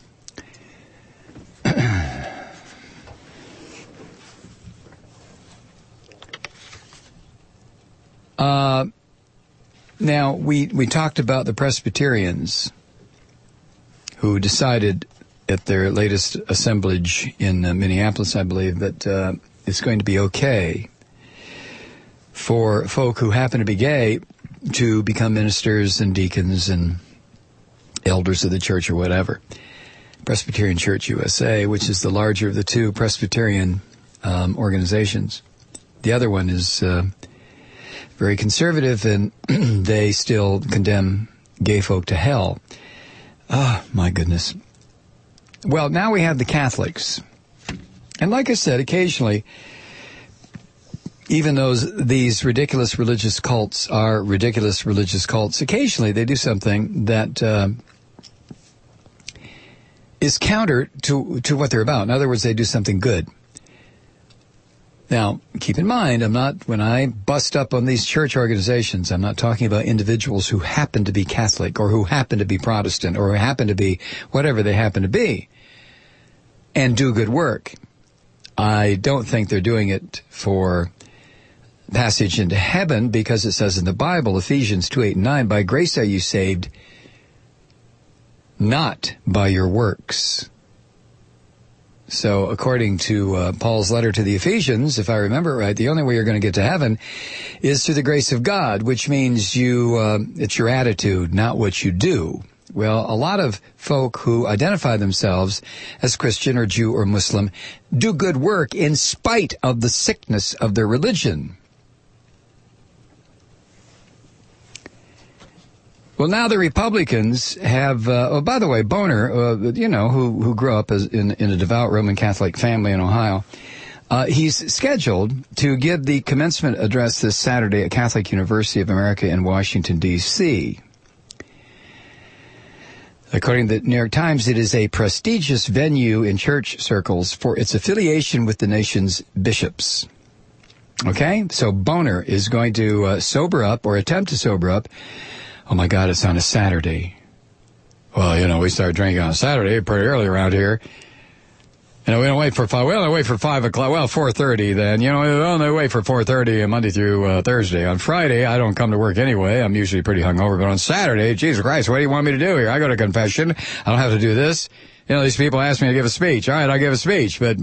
Now, we talked about the Presbyterians who decided at their latest assemblage in Minneapolis, I believe, that it's going to be okay for folk who happen to be gay to become ministers and deacons and elders of the church or whatever. Presbyterian Church USA, which is the larger of the two Presbyterian organizations. The other one is very conservative, and they still condemn gay folk to hell. Oh, my goodness. Well, now we have the Catholics. And like I said, occasionally, even though these ridiculous religious cults are ridiculous religious cults, occasionally they do something that is counter to what they're about. In other words, they do something good. Now, keep in mind, when I bust up on these church organizations, I'm not talking about individuals who happen to be Catholic or who happen to be Protestant or who happen to be whatever they happen to be and do good work. I don't think they're doing it for passage into heaven, because it says in the Bible, Ephesians 2:8-9, by grace are you saved, not by your works. So according to Paul's letter to the Ephesians, if I remember it right, the only way you're going to get to heaven is through the grace of God, which means it's your attitude, not what you do. Well, a lot of folk who identify themselves as Christian or Jew or Muslim do good work in spite of the sickness of their religion. Well, now the Republicans have, by the way, Boner, who grew up in a devout Roman Catholic family in Ohio, he's scheduled to give the commencement address this Saturday at Catholic University of America in Washington, D.C. According to the New York Times, it is a prestigious venue in church circles for its affiliation with the nation's bishops. Okay? So Boner is going to sober up, or attempt to sober up. Oh, my God, it's on a Saturday. Well, we start drinking on a Saturday pretty early around here. We don't wait for 5. We only wait for 5 o'clock. Well, 4:30 then. We only wait for 4:30 Monday through Thursday. On Friday, I don't come to work anyway. I'm usually pretty hungover. But on Saturday, Jesus Christ, what do you want me to do here? I go to confession. I don't have to do this. These people ask me to give a speech. All right, I'll give a speech. But,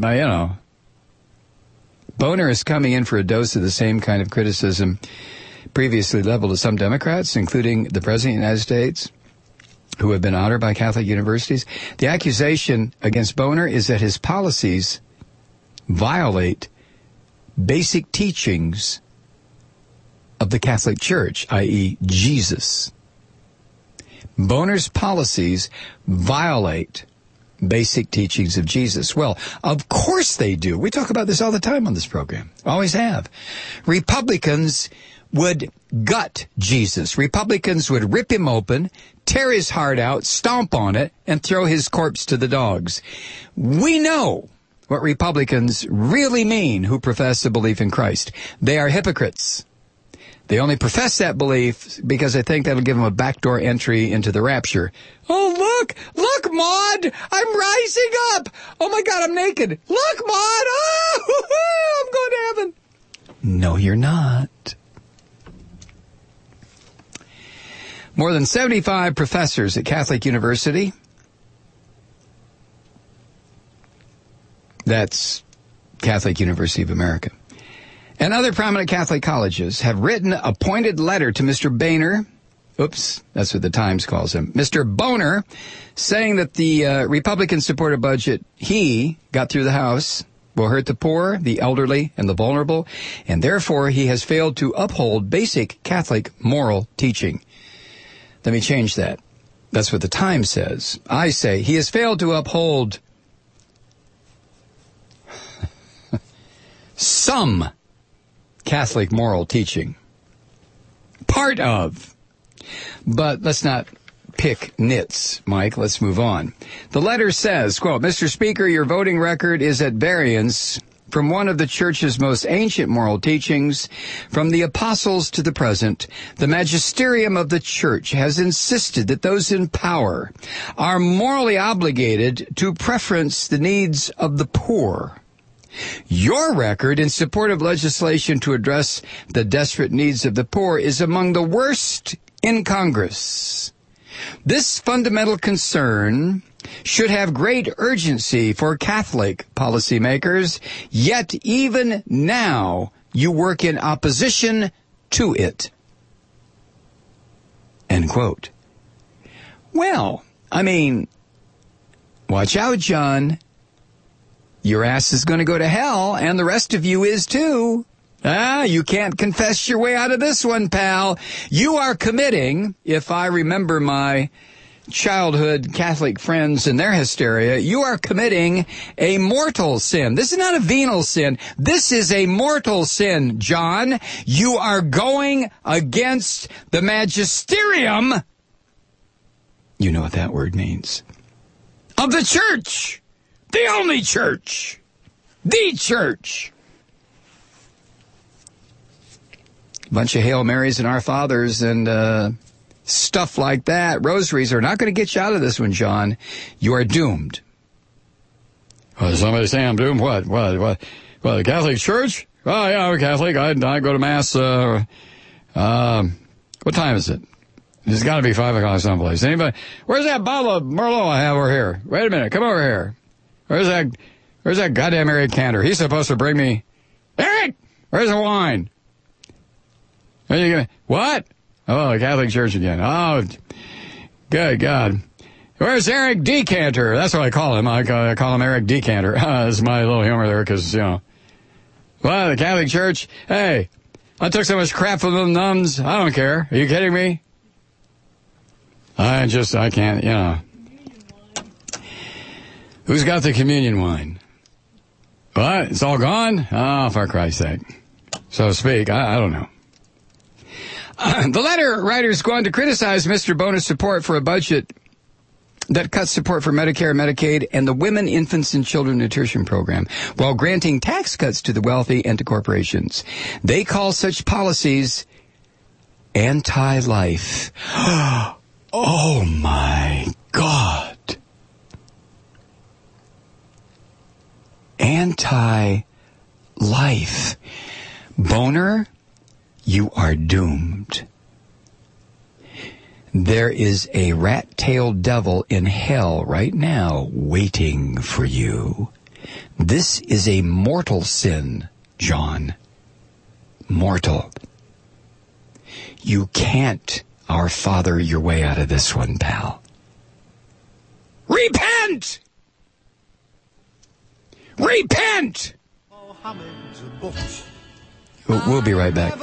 Boner is coming in for a dose of the same kind of criticism previously leveled at some Democrats, including the President of the United States, who have been honored by Catholic universities. The accusation against Boner is that his policies violate basic teachings of the Catholic Church, i.e. Jesus. Boner's policies violate basic teachings of Jesus. Well, of course they do. We talk about this all the time on this program. Always have. Republicans would gut Jesus. Republicans would rip him open, tear his heart out, stomp on it, and throw his corpse to the dogs. We know what Republicans really mean who profess a belief in Christ. They are hypocrites. They only profess that belief because they think that'll give them a backdoor entry into the rapture. Oh, look, Maud, I'm rising up. Oh my God, I'm naked. Look, Maud, oh, I'm going to heaven. No, you're not. More than 75 professors at Catholic University, that's Catholic University of America, and other prominent Catholic colleges have written a pointed letter to Mr. Boehner, that's what the Times calls him, Mr. Boner, saying that the Republican-supported budget he got through the House will hurt the poor, the elderly, and the vulnerable, and therefore he has failed to uphold basic Catholic moral teaching. Let me change that. That's what the Times says. I say he has failed to uphold some Catholic moral teaching. Part of. But let's not pick nits, Mike. Let's move on. The letter says, quote, Mr. Speaker, your voting record is at variance from one of the Church's most ancient moral teachings. From the apostles to the present, the magisterium of the Church has insisted that those in power are morally obligated to preference the needs of the poor. Your record in support of legislation to address the desperate needs of the poor is among the worst in Congress. This fundamental concern should have great urgency for Catholic policymakers, yet even now you work in opposition to it. End quote. Well, watch out, John. Your ass is going to go to hell, and the rest of you is too. You can't confess your way out of this one, pal. You are committing, if I remember my childhood Catholic friends and their hysteria, you are committing a mortal sin. This is not a venal sin. This is a mortal sin, John. You are going against the magisterium. You know what that word means. Of the Church. The only Church. The Church. A bunch of Hail Marys and Our Fathers and stuff like that. Rosaries are not going to get you out of this one, John. You are doomed. Well, somebody say I'm doomed? What, the Catholic Church? Oh, yeah, I'm Catholic. I go to Mass. What time is it? It's got to be 5 o'clock someplace. Anybody? Where's that bottle of Merlot I have over here? Wait a minute. Come over here. Where's that goddamn Eric Cantor? He's supposed to bring me... Eric! Where's the wine? Are you gonna... What? Oh, the Catholic Church again. Oh, good God. Where's Eric Decanter? That's what I call him. I call him Eric Decanter. That's my little humor there because, Well, the Catholic Church, hey, I took so much crap from the nuns. I don't care. Are you kidding me? I can't, Who's got the communion wine? What? It's all gone? Oh, for Christ's sake. So to speak, I don't know. The letter writers go on to criticize Mr. Boner's support for a budget that cuts support for Medicare, Medicaid, and the Women, Infants, and Children Nutrition Program, while granting tax cuts to the wealthy and to corporations. They call such policies anti-life. Oh, my God. anti-life. Boner, you are doomed. There is a rat-tailed devil in hell right now waiting for you. This is a mortal sin, John. Mortal. You can't, Our Father, your way out of this one, pal. Repent! Repent! We'll be right back.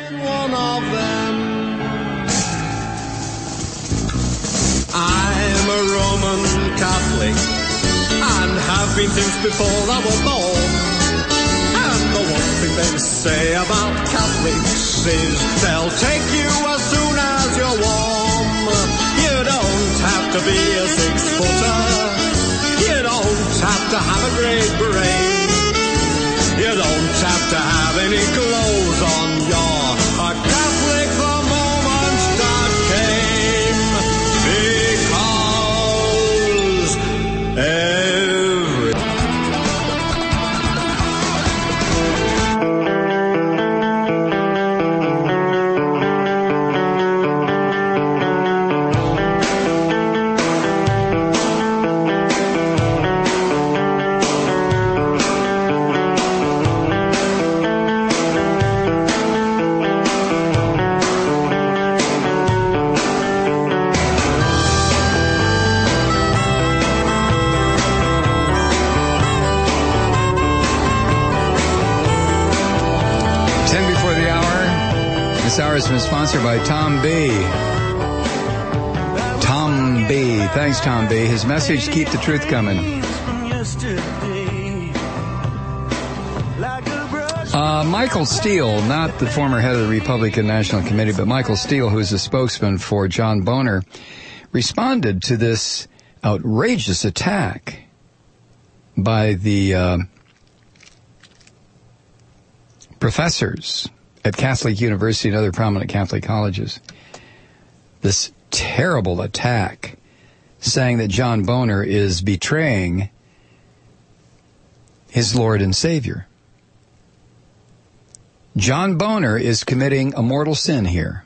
I'm a Roman Catholic and have been since before I was born. And the one thing they say about Catholics is they'll take you as soon as you're warm. You don't have to be a 6-footer. You don't have to have a great brain. You don't have to have any clothes on. You're a Catholic the moment that came. Because every... This hour has been sponsored by Tom B. Tom B. Thanks, Tom B. His message, keep the truth coming. Michael Steele, not the former head of the Republican National Committee, but Michael Steele, who's a spokesman for John Boner, responded to this outrageous attack by the professors at Catholic University and other prominent Catholic colleges. This terrible attack saying that John Boner is betraying his Lord and Savior. John Boner is committing a mortal sin here.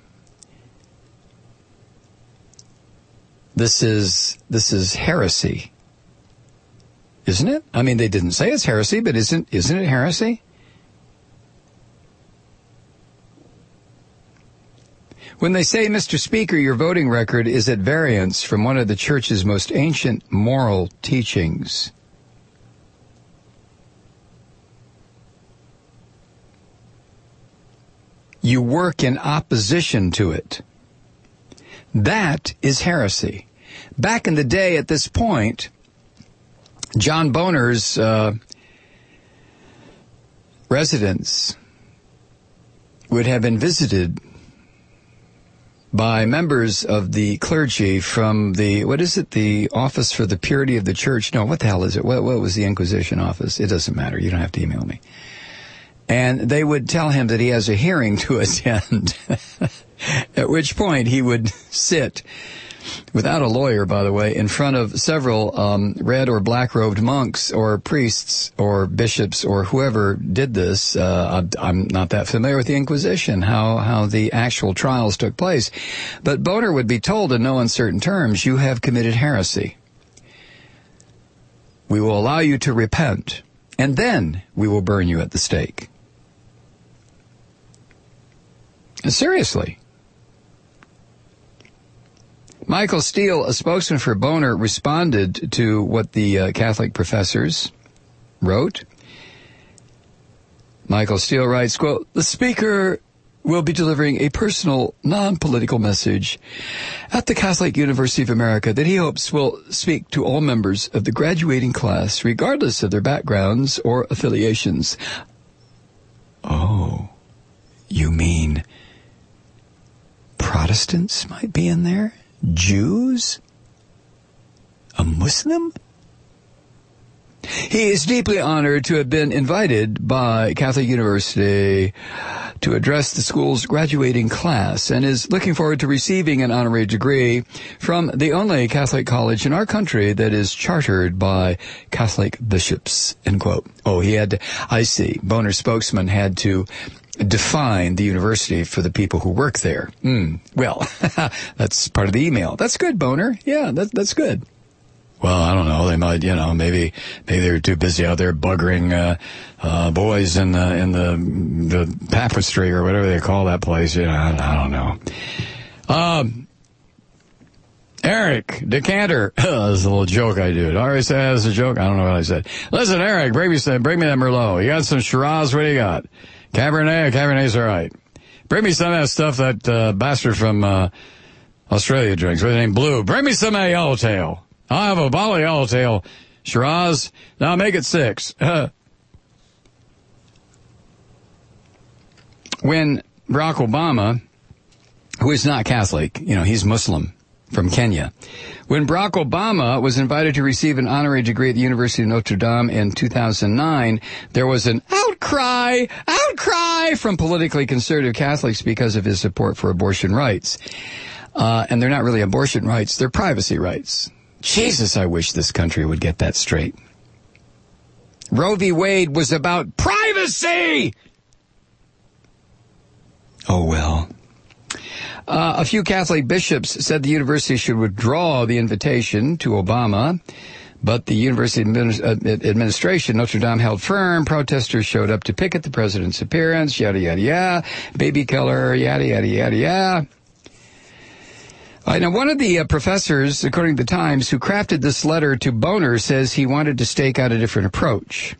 This is heresy. Isn't it? I mean, they didn't say it's heresy, but isn't it heresy? When they say, Mr. Speaker, your voting record is at variance from one of the Church's most ancient moral teachings, you work in opposition to it. That is heresy. Back in the day at this point, John Boner's residence would have been visited by members of the clergy from the, the Office for the Purity of the Church? No, what the hell is it? What was the Inquisition office? It doesn't matter. You don't have to email me. And they would tell him that he has a hearing to attend, at which point he would sit, without a lawyer, by the way, in front of several red or black-robed monks or priests or bishops or whoever did this. I'm not that familiar with the Inquisition, how the actual trials took place. But Boner would be told in no uncertain terms, you have committed heresy. We will allow you to repent, and then we will burn you at the stake. Seriously. Michael Steele, a spokesman for Boner, responded to what the Catholic professors wrote. Michael Steele writes, quote, the speaker will be delivering a personal, non-political message at the Catholic University of America that he hopes will speak to all members of the graduating class, regardless of their backgrounds or affiliations. Oh, you mean Protestants might be in there? Jews? A Muslim? He is deeply honored to have been invited by Catholic University to address the school's graduating class and is looking forward to receiving an honorary degree from the only Catholic college in our country that is chartered by Catholic bishops, end quote. Oh, he had to, I see, Boner's spokesman had to define the university for the people who work there. Well, that's part of the email. That's good, Boner. Yeah, that's good. Well, I don't know. They might, maybe they're too busy out there buggering boys in the papistry or whatever they call that place. I don't know. Eric Decanter. That's a little joke I do. Did I already say that's a joke? I don't know what I said. Listen, Eric, bring me that Merlot. You got some Shiraz? What do you got? Cabernet? Cabernet's all right. Bring me some of that stuff that bastard from Australia drinks. What's his name? Blue. Bring me some of that Yellowtail. I'll have a bottle of Yellowtail Shiraz. Now make it 6. When Barack Obama, who is not Catholic, he's Muslim from Kenya. When Barack Obama was invited to receive an honorary degree at the University of Notre Dame in 2009, there was an outcry from politically conservative Catholics because of his support for abortion rights. And they're not really abortion rights, they're privacy rights. Jesus, I wish this country would get that straight. Roe v. Wade was about privacy! Oh, well. A few Catholic bishops said the university should withdraw the invitation to Obama, but the university administration, Notre Dame, held firm. Protesters showed up to picket the president's appearance, yada, yada, yada. Baby killer, yada, yada, yada, yada. Now, one of the professors, according to the Times, who crafted this letter to Boner says he wanted to stake out a different approach.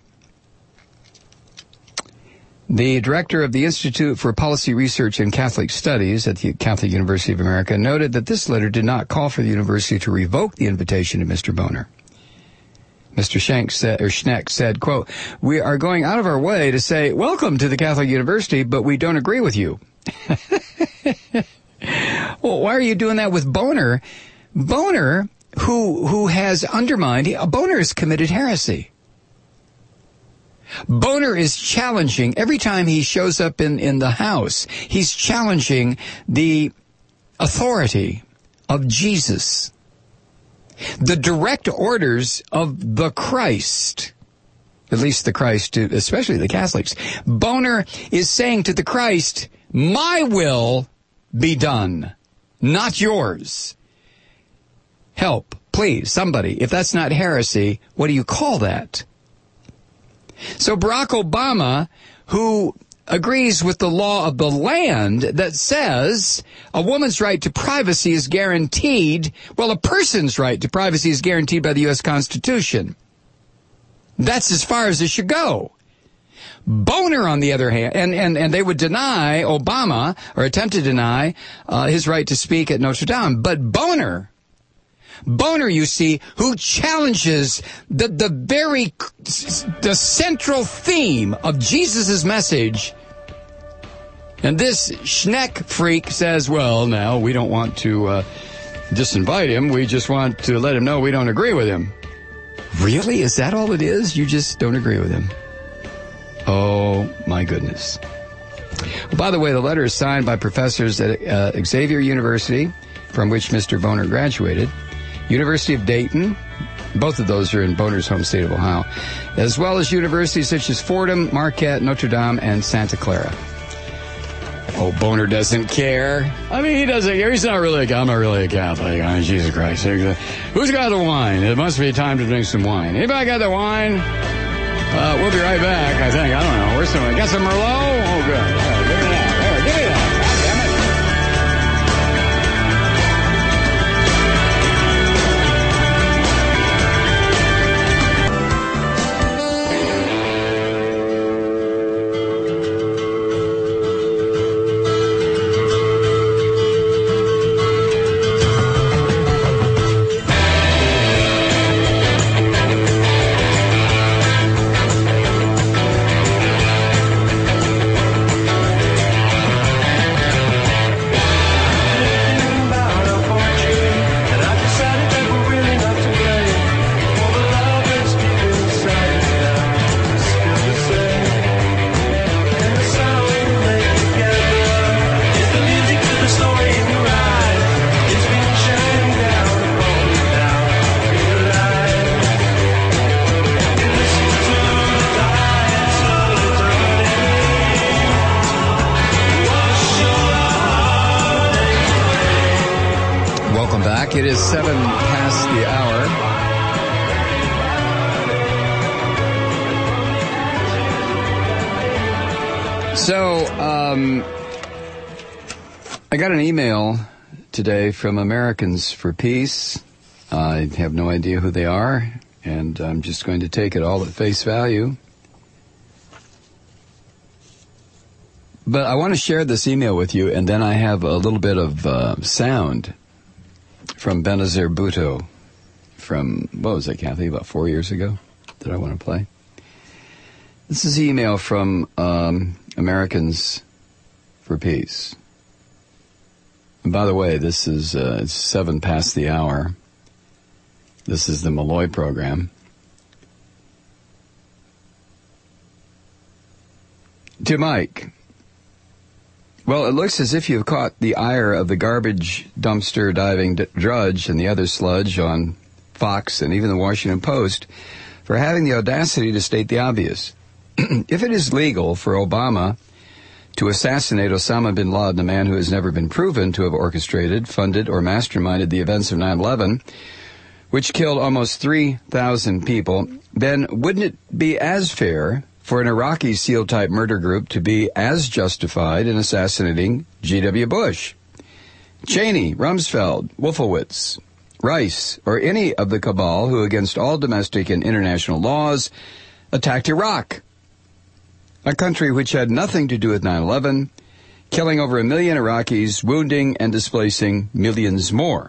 The director of the Institute for Policy Research and Catholic Studies at the Catholic University of America noted that this letter did not call for the university to revoke the invitation to Mr. Boner. Mr. Schneck said, quote, "We are going out of our way to say, welcome to the Catholic University, but we don't agree with you." Well, why are you doing that with Boner? Boner, who has undermined, Boner has committed heresy. Boner is challenging, every time he shows up in the house, he's challenging the authority of Jesus, the direct orders of the Christ, at least the Christ, especially the Catholics. Boner is saying to the Christ, my will be done, not yours. Help, please, somebody. If that's not heresy, what do you call that? So Barack Obama, who agrees with the law of the land that says a woman's right to privacy is guaranteed, well, a person's right to privacy is guaranteed by the U.S. Constitution. That's as far as it should go. Boner, on the other hand, and they would deny Obama, or attempt to deny, his right to speak at Notre Dame. But Boner, you see, who challenges the central theme of Jesus' message. And this Schneck freak says, well, now, we don't want to disinvite him. We just want to let him know we don't agree with him. Really? Is that all it is? You just don't agree with him? Oh, my goodness. Well, by the way, the letter is signed by professors at Xavier University, from which Mr. Boner graduated, University of Dayton, both of those are in Boner's home state of Ohio, as well as universities such as Fordham, Marquette, Notre Dame, and Santa Clara. Oh, Boner doesn't care. I mean, he doesn't care. He's not really I'm not really a Catholic. I mean, Jesus Christ. Who's got the wine? It must be time to drink some wine. Anybody got the wine? We'll be right back, I think. I don't know. Where's someone? Got some Merlot? Oh, good. Right, give me that. There, give me that. back. It is 7 past the hour. So, I got an email today from Americans for Peace. I have no idea who they are, and I'm just going to take it all at face value. But I want to share this email with you, and then I have a little bit of sound from Benazir Bhutto from, what was it, Kathy, about 4 years ago that I want to play. This is email from Americans for Peace. And by the way, this is it's 7 past the hour. This is the Malloy program. To Mike. Well, it looks as if you've caught the ire of the garbage dumpster diving drudge and the other sludge on Fox and even the Washington Post for having the audacity to state the obvious. If it is legal for Obama to assassinate Osama bin Laden, a man who has never been proven to have orchestrated, funded, or masterminded the events of 9/11, which killed almost 3,000 people, then wouldn't it be as fair for an Iraqi SEAL-type murder group to be as justified in assassinating G.W. Bush, Cheney, Rumsfeld, Wolfowitz, Rice, or any of the cabal who, against all domestic and international laws, attacked Iraq, a country which had nothing to do with 9/11, killing over 1 million Iraqis, wounding and displacing millions more.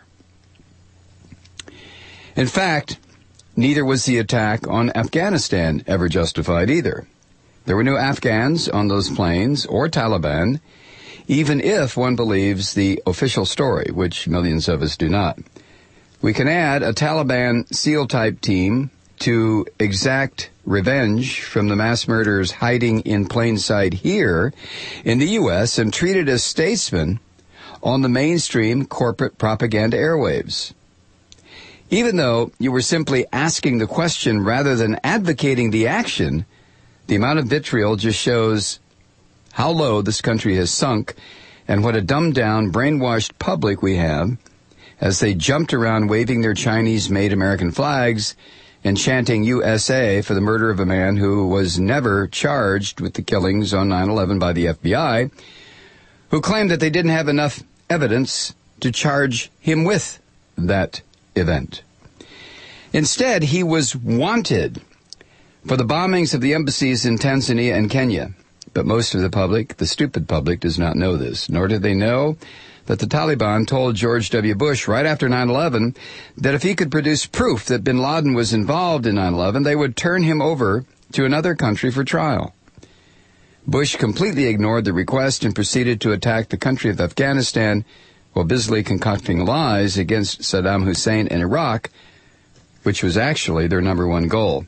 In fact, neither was the attack on Afghanistan ever justified either. There were no Afghans on those planes or Taliban, even if one believes the official story, which millions of us do not. We can add a Taliban SEAL-type team to exact revenge from the mass murderers hiding in plain sight here in the U.S. and treated as statesmen on the mainstream corporate propaganda airwaves. Even though you were simply asking the question rather than advocating the action, the amount of vitriol just shows how low this country has sunk and what a dumbed-down, brainwashed public we have as they jumped around waving their Chinese-made American flags and chanting USA for the murder of a man who was never charged with the killings on 9/11 by the FBI, who claimed that they didn't have enough evidence to charge him with that event. Instead, he was wanted for the bombings of the embassies in Tanzania and Kenya. But most of the public, the stupid public, does not know this, nor do they know that the Taliban told George W. Bush right after 9/11 that if he could produce proof that bin Laden was involved in 9/11, they would turn him over to another country for trial. Bush completely ignored the request and proceeded to attack the country of Afghanistan while busily concocting lies against Saddam Hussein in Iraq, which was actually their number one goal.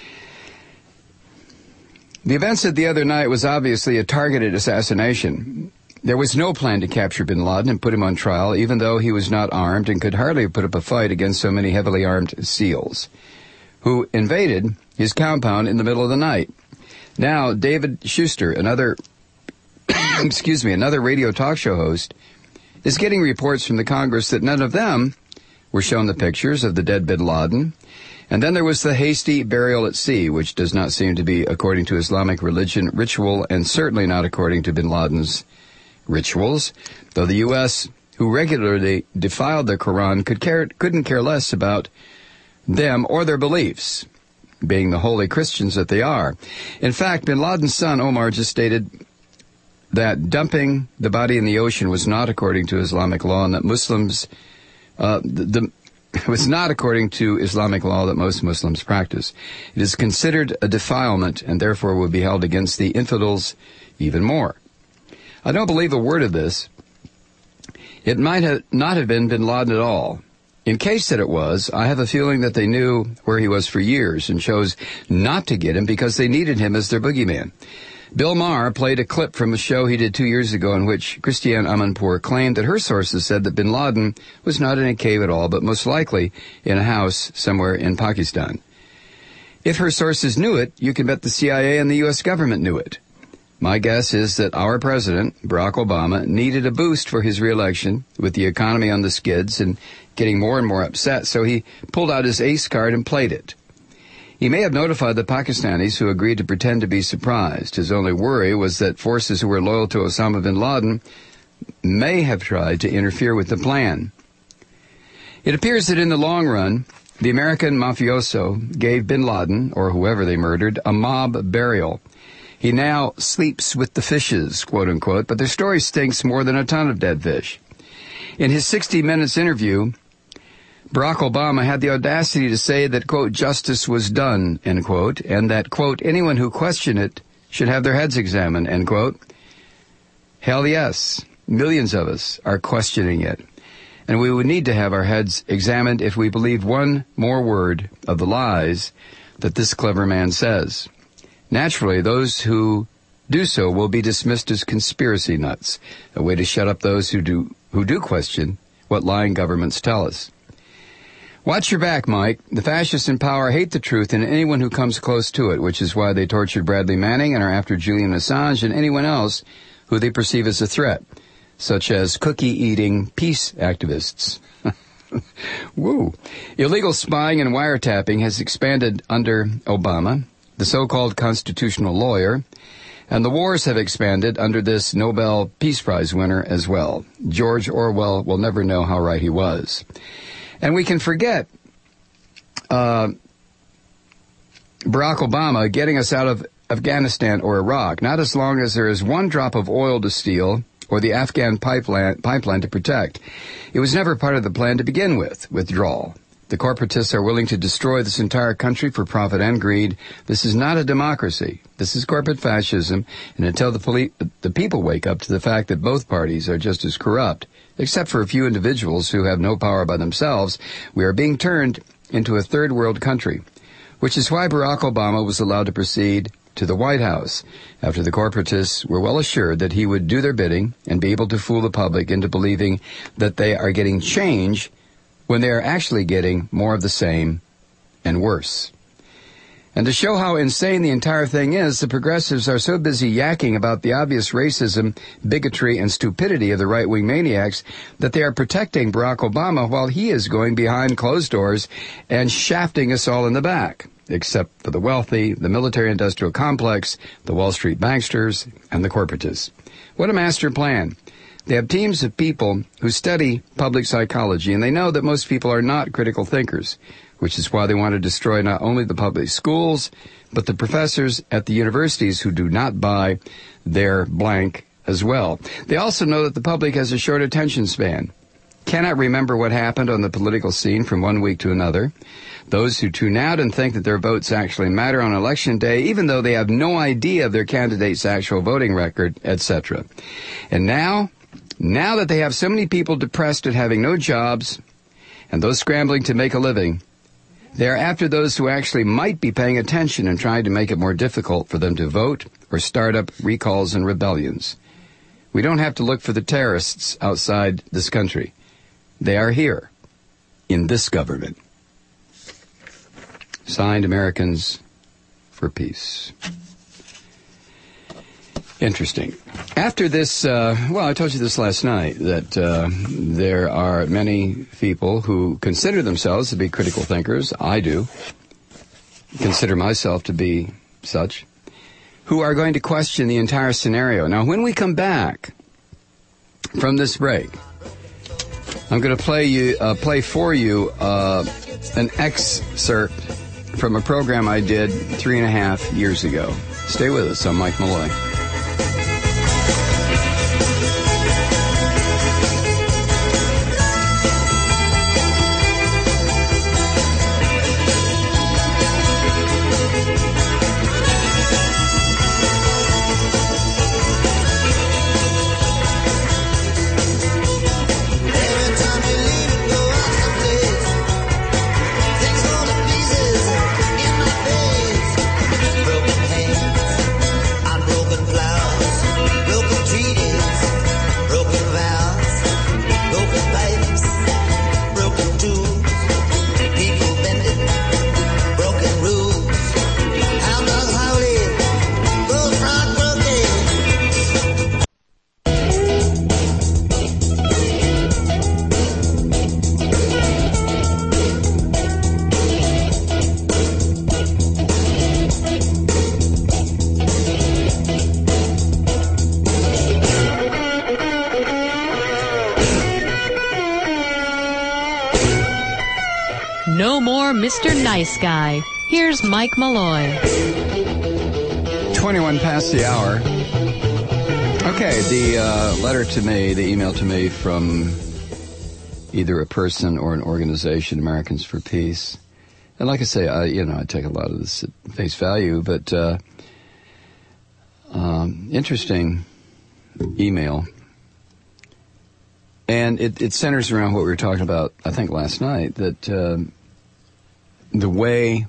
The events of the other night was obviously a targeted assassination. There was no plan to capture bin Laden and put him on trial, even though he was not armed and could hardly have put up a fight against so many heavily armed SEALs, who invaded his compound in the middle of the night. Now, David Schuster, another radio talk show host, is getting reports from the Congress that none of them were shown the pictures of the dead bin Laden. And then there was the hasty burial at sea, which does not seem to be, according to Islamic religion, ritual, and certainly not according to bin Laden's rituals, though the U.S., who regularly defiled the Quran, couldn't care less about them or their beliefs, being the holy Christians that they are. In fact, bin Laden's son, Omar, just stated that dumping the body in the ocean was not according to Islamic law, and that Muslims, it was not according to Islamic law that most Muslims practice. It is considered a defilement and therefore would be held against the infidels even more. I don't believe a word of this. It might not have been bin Laden at all. In case that it was, I have a feeling that they knew where he was for years and chose not to get him because they needed him as their boogeyman. Bill Maher played a clip from a show he did 2 years ago in which Christiane Amanpour claimed that her sources said that bin Laden was not in a cave at all, but most likely in a house somewhere in Pakistan. If her sources knew it, you can bet the CIA and the U.S. government knew it. My guess is that our president, Barack Obama, needed a boost for his reelection with the economy on the skids and getting more and more upset, so he pulled out his ace card and played it. He may have notified the Pakistanis who agreed to pretend to be surprised. His only worry was that forces who were loyal to Osama bin Laden may have tried to interfere with the plan. It appears that in the long run, the American mafioso gave bin Laden, or whoever they murdered, a mob burial. He now sleeps with the fishes, quote unquote, but their story stinks more than a ton of dead fish. In his 60 Minutes interview, Barack Obama had the audacity to say that, quote, justice was done, end quote, and that, quote, anyone who questioned it should have their heads examined, end quote. Hell yes, millions of us are questioning it. And we would need to have our heads examined if we believe one more word of the lies that this clever man says. Naturally, those who do so will be dismissed as conspiracy nuts, a way to shut up those who do question what lying governments tell us. Watch your back, Mike. The fascists in power hate the truth and anyone who comes close to it, which is why they tortured Bradley Manning and are after Julian Assange and anyone else who they perceive as a threat, such as cookie-eating peace activists. Woo. Illegal spying and wiretapping has expanded under Obama, the so-called constitutional lawyer, and the wars have expanded under this Nobel Peace Prize winner as well. George Orwell will never know how right he was. And we can forget Barack Obama getting us out of Afghanistan or Iraq, not as long as there is one drop of oil to steal or the Afghan pipeline to protect. It was never part of the plan to begin with, withdrawal. The corporatists are willing to destroy this entire country for profit and greed. This is not a democracy. This is corporate fascism, and until the people wake up to the fact that both parties are just as corrupt, except for a few individuals who have no power by themselves, we are being turned into a third world country, which is why Barack Obama was allowed to proceed to the White House after the corporatists were well assured that he would do their bidding and be able to fool the public into believing that they are getting change when they are actually getting more of the same and worse. And to show how insane the entire thing is, the progressives are so busy yakking about the obvious racism, bigotry, and stupidity of the right-wing maniacs that they are protecting Barack Obama while he is going behind closed doors and shafting us all in the back, except for the wealthy, the military-industrial complex, the Wall Street banksters, and the corporatists. What a master plan. They have teams of people who study public psychology, and they know that most people are not critical thinkers, which is why they want to destroy not only the public schools, but the professors at the universities who do not buy their blank as well. They also know that the public has a short attention span, cannot remember what happened on the political scene from one week to another. Those who tune out and think that their votes actually matter on election day, even though they have no idea of their candidate's actual voting record, etc. And now that they have so many people depressed at having no jobs and those scrambling to make a living, they are after those who actually might be paying attention and trying to make it more difficult for them to vote or start up recalls and rebellions. We don't have to look for the terrorists outside this country. They are here, in this government. Signed, Americans for Peace. Interesting. After this, I told you this last night, that there are many people who consider themselves to be critical thinkers. I do. Consider myself to be such. Who are going to question the entire scenario. Now, when we come back from this break, I'm going to play for you an excerpt from a program I did 3.5 years ago. Stay with us. I'm Mike Malloy. Broken No more Mr. Nice Guy. Here's Mike Malloy. 21 past the hour. Okay, the letter to me, the email to me from either a person or an organization, Americans for Peace. And like I say, I take a lot of this at face value, but interesting email. And it centers around what we were talking about, I think, last night, that the way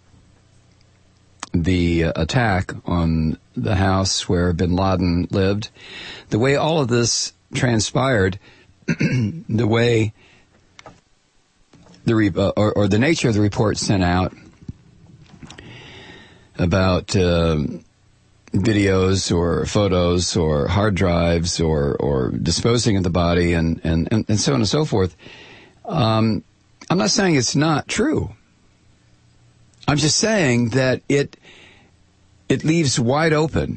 the attack on the house where bin Laden lived, the way all of this transpired, the way or the nature of the report sent out about videos or photos or hard drives or disposing of the body and so on and so forth. I'm not saying it's not true. I'm just saying that it leaves wide open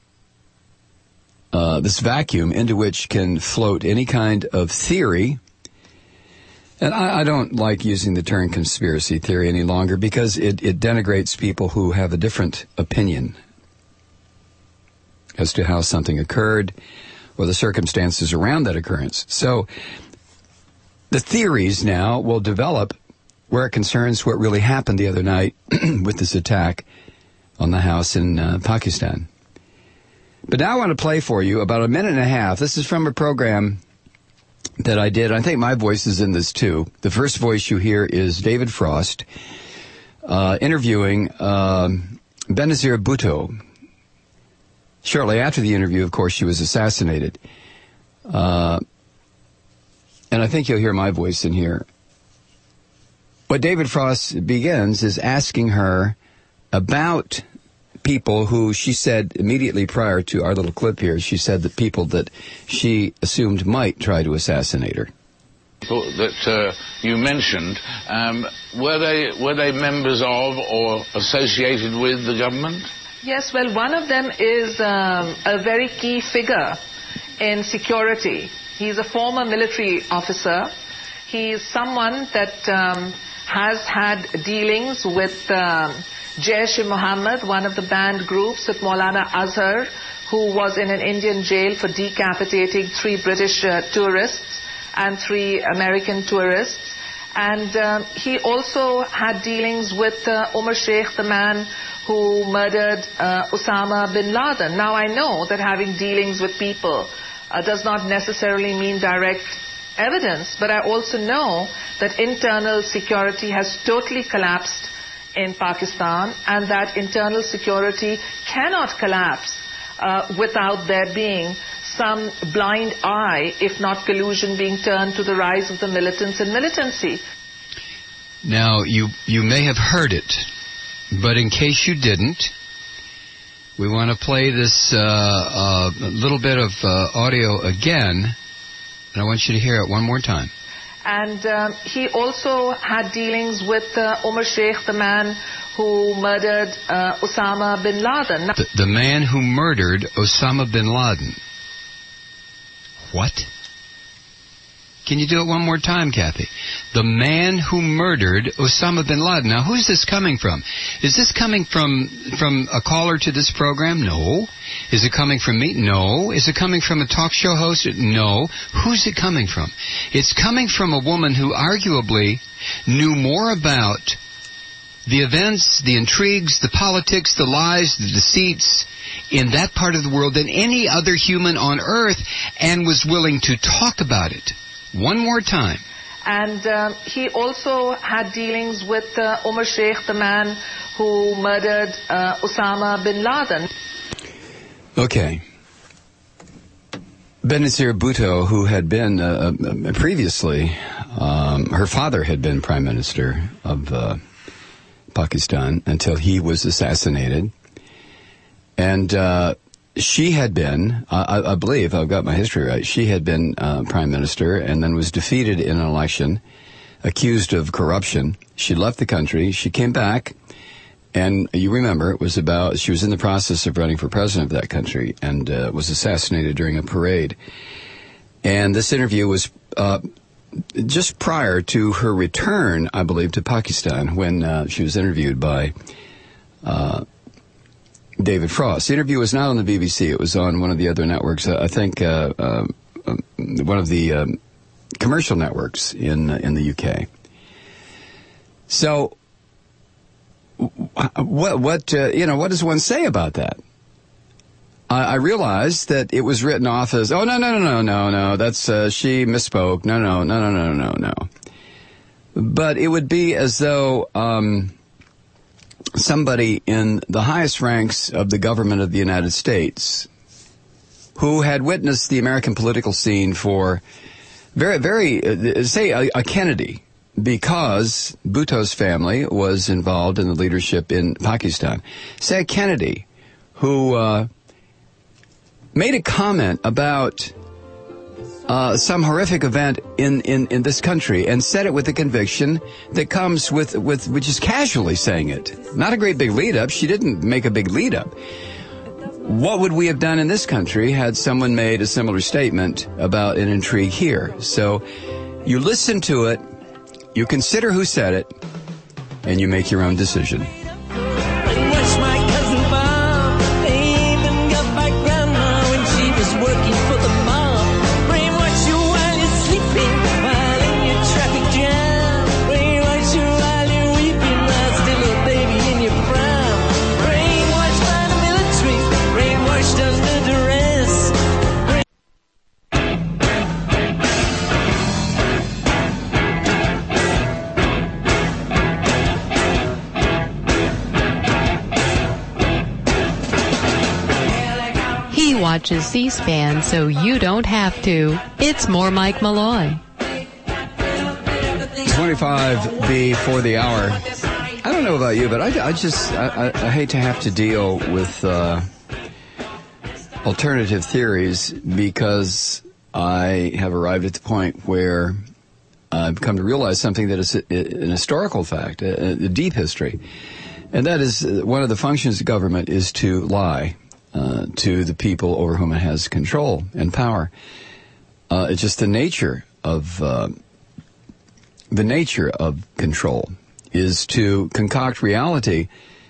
this vacuum into which can float any kind of theory. And I don't like using the term conspiracy theory any longer because it denigrates people who have a different opinion as to how something occurred or the circumstances around that occurrence. So the theories now will develop where it concerns what really happened the other night with this attack on the house in Pakistan. But now I want to play for you about a minute and a half. This is from a program that I did. I think my voice is in this too. The first voice you hear is David Frost interviewing Benazir Bhutto. Shortly after the interview, of course, she was assassinated. And I think you'll hear my voice in here. What David Frost begins is asking her about people who she said immediately prior to our little clip here, she said that people that she assumed might try to assassinate her. People that you mentioned, were they members of or associated with the government? Yes, well, one of them is a very key figure in security. He's a former military officer. He's someone that has had dealings with Jaish-e-Mohammed, one of the banned groups, with Maulana Azhar, who was in an Indian jail for decapitating 3 British tourists and 3 American tourists. And he also had dealings with Umar Sheikh, the man who murdered Osama bin Laden. Now, I know that having dealings with people does not necessarily mean direct evidence, but I also know that internal security has totally collapsed in Pakistan, and that internal security cannot collapse without there being some blind eye, if not collusion, being turned to the rise of the militants and militancy. Now, you may have heard it, but in case you didn't, we want to play this little bit of audio again, and I want you to hear it one more time. And he also had dealings with Umar Sheikh, the man who murdered Osama bin Laden. The man who murdered Osama bin Laden. What? Can you do it one more time, Kathy? The man who murdered Osama bin Laden. Now, who's this coming from? Is this coming from a caller to this program? No. Is it coming from me? No. Is it coming from a talk show host? No. Who's it coming from? It's coming from a woman who arguably knew more about the events, the intrigues, the politics, the lies, the deceits in that part of the world than any other human on earth, and was willing to talk about it. One more time. And he also had dealings with Umar Sheikh, the man who murdered Osama bin Laden. Okay. Benazir Bhutto, who had been previously, her father had been Prime Minister of Pakistan until he was assassinated. And she had been, I believe, I've got my history right, she had been Prime Minister and then was defeated in an election, accused of corruption. She left the country. She came back, and you remember, it was about, she was in the process of running for president of that country and was assassinated during a parade. And this interview was just prior to her return, I believe, to Pakistan, when she was interviewed by David Frost. The interview was not on the BBC. It was on one of the other networks. I think one of the commercial networks in the UK. So, what does one say about that? I realized that it was written off as, oh, no, that's, she misspoke. No. But it would be as though, somebody in the highest ranks of the government of the United States, who had witnessed the American political scene for say a Kennedy, because Bhutto's family was involved in the leadership in Pakistan. Say a Kennedy, who, made a comment about some horrific event in this country, and said it with the conviction that comes with just casually saying it. Not a great big lead up. She didn't make a big lead up. What would we have done in this country had someone made a similar statement about an intrigue here? So you listen to it, you consider who said it, and you make your own decision. Watches C-SPAN so you don't have to. It's more Mike Malloy. 25 before the hour. I don't know about you, but I hate to have to deal with alternative theories, because I have arrived at the point where I've come to realize something that is an historical fact, a deep history. And that is, one of the functions of government is to lie to the people over whom it has control and power. It's just the nature of control is to concoct reality,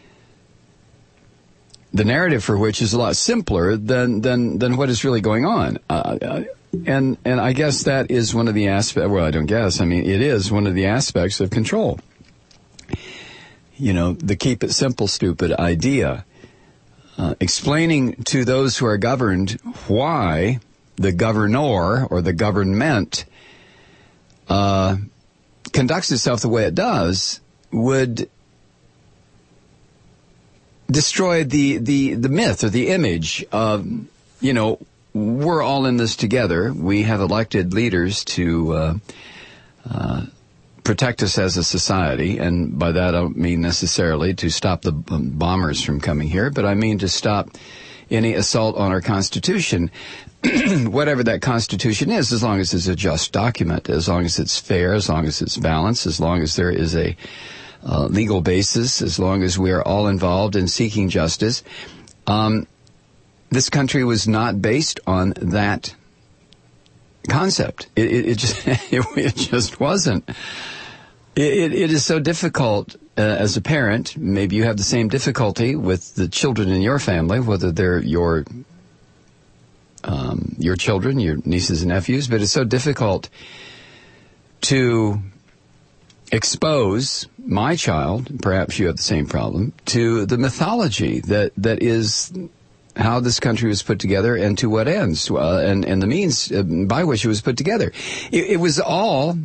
the narrative for which is a lot simpler than what is really going on. And I guess that is one of the aspects. Well, I don't guess. I mean, it is one of the aspects of control. You know, the keep it simple, stupid idea. Explaining to those who are governed why the governor or the government conducts itself the way it does would destroy the myth or the image of, we're all in this together. We have elected leaders to protect us as a society, and by that I don't mean necessarily to stop the bombers from coming here, but I mean to stop any assault on our Constitution, whatever that Constitution is, as long as it's a just document, as long as it's fair, as long as it's balanced, as long as there is a legal basis, as long as we are all involved in seeking justice. This country was not based on that concept. It just wasn't. It is so difficult as a parent. Maybe you have the same difficulty with the children in your family, whether they're your children, your nieces and nephews, but it's so difficult to expose my child, perhaps you have the same problem, to the mythology that is how this country was put together and to what ends, and the means by which it was put together. It was all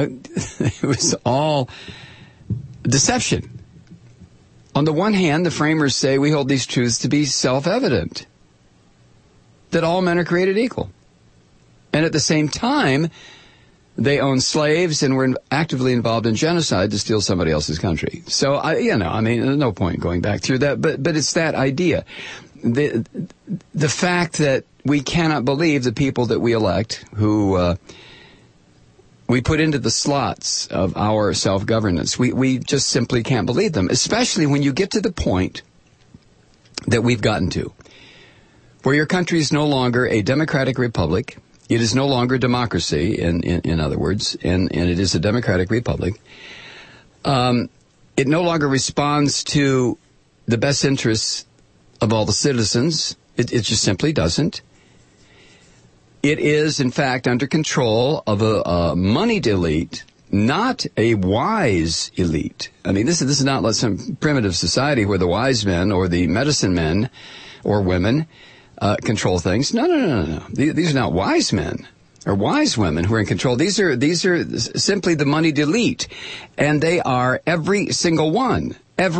deception. On the one hand, the framers say we hold these truths to be self-evident, that all men are created equal. And at the same time, they owned slaves and were actively involved in genocide to steal somebody else's country. So, there's no point going back through that, but it's that idea. The fact that we cannot believe the people that we elect, who we put into the slots of our self-governance. We just simply can't believe them, especially when you get to the point that we've gotten to, where your country is no longer a democratic republic. It is no longer democracy, in other words, and it is a democratic republic. It no longer responds to the best interests of all the citizens. It just simply doesn't. It is, in fact, under control of a moneyed elite, not a wise elite. I mean, this is not like some primitive society where the wise men or the medicine men or women control things. No. These are not wise men or wise women who are in control. These are simply the moneyed elite, and they are every single one,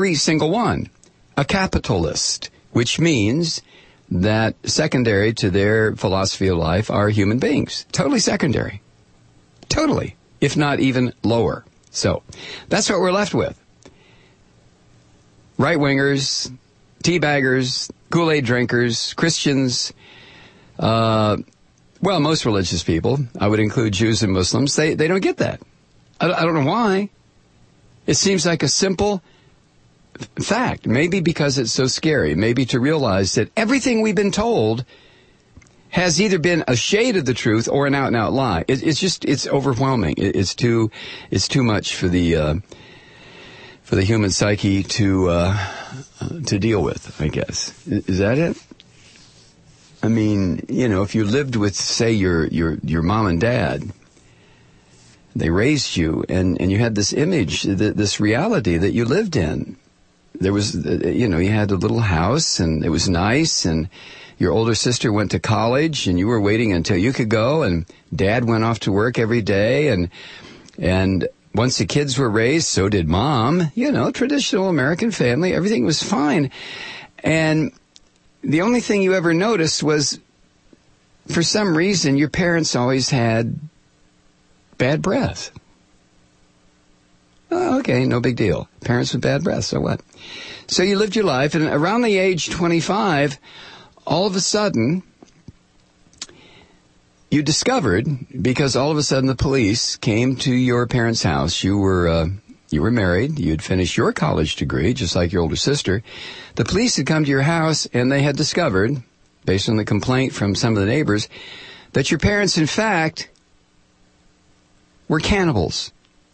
a capitalist, which means that secondary to their philosophy of life are human beings. Totally secondary. Totally. If not even lower. So, that's what we're left with. Right-wingers, teabaggers, Kool-Aid drinkers, Christians, well, most religious people, I would include Jews and Muslims, they don't get that. I don't know why. It seems like a simple fact. Maybe because it's so scary. Maybe to realize that everything we've been told has either been a shade of the truth or an out-and-out lie. It's overwhelming. It's too much for the human psyche to deal with, I guess. Is that it? I mean, if you lived with, say, your mom and dad, they raised you, and you had this image, this reality that you lived in. There was, you had a little house, and it was nice, and your older sister went to college, and you were waiting until you could go, and Dad went off to work every day, and once the kids were raised, so did Mom. Traditional American family, everything was fine. And the only thing you ever noticed was, for some reason, your parents always had bad breath. Oh, okay, no big deal. Parents with bad breath, so what? So you lived your life, and around the age 25, all of a sudden, you discovered, because all of a sudden the police came to your parents' house. You were married. You had finished your college degree, just like your older sister. The police had come to your house, and they had discovered, based on the complaint from some of the neighbors, that your parents, in fact, were cannibals.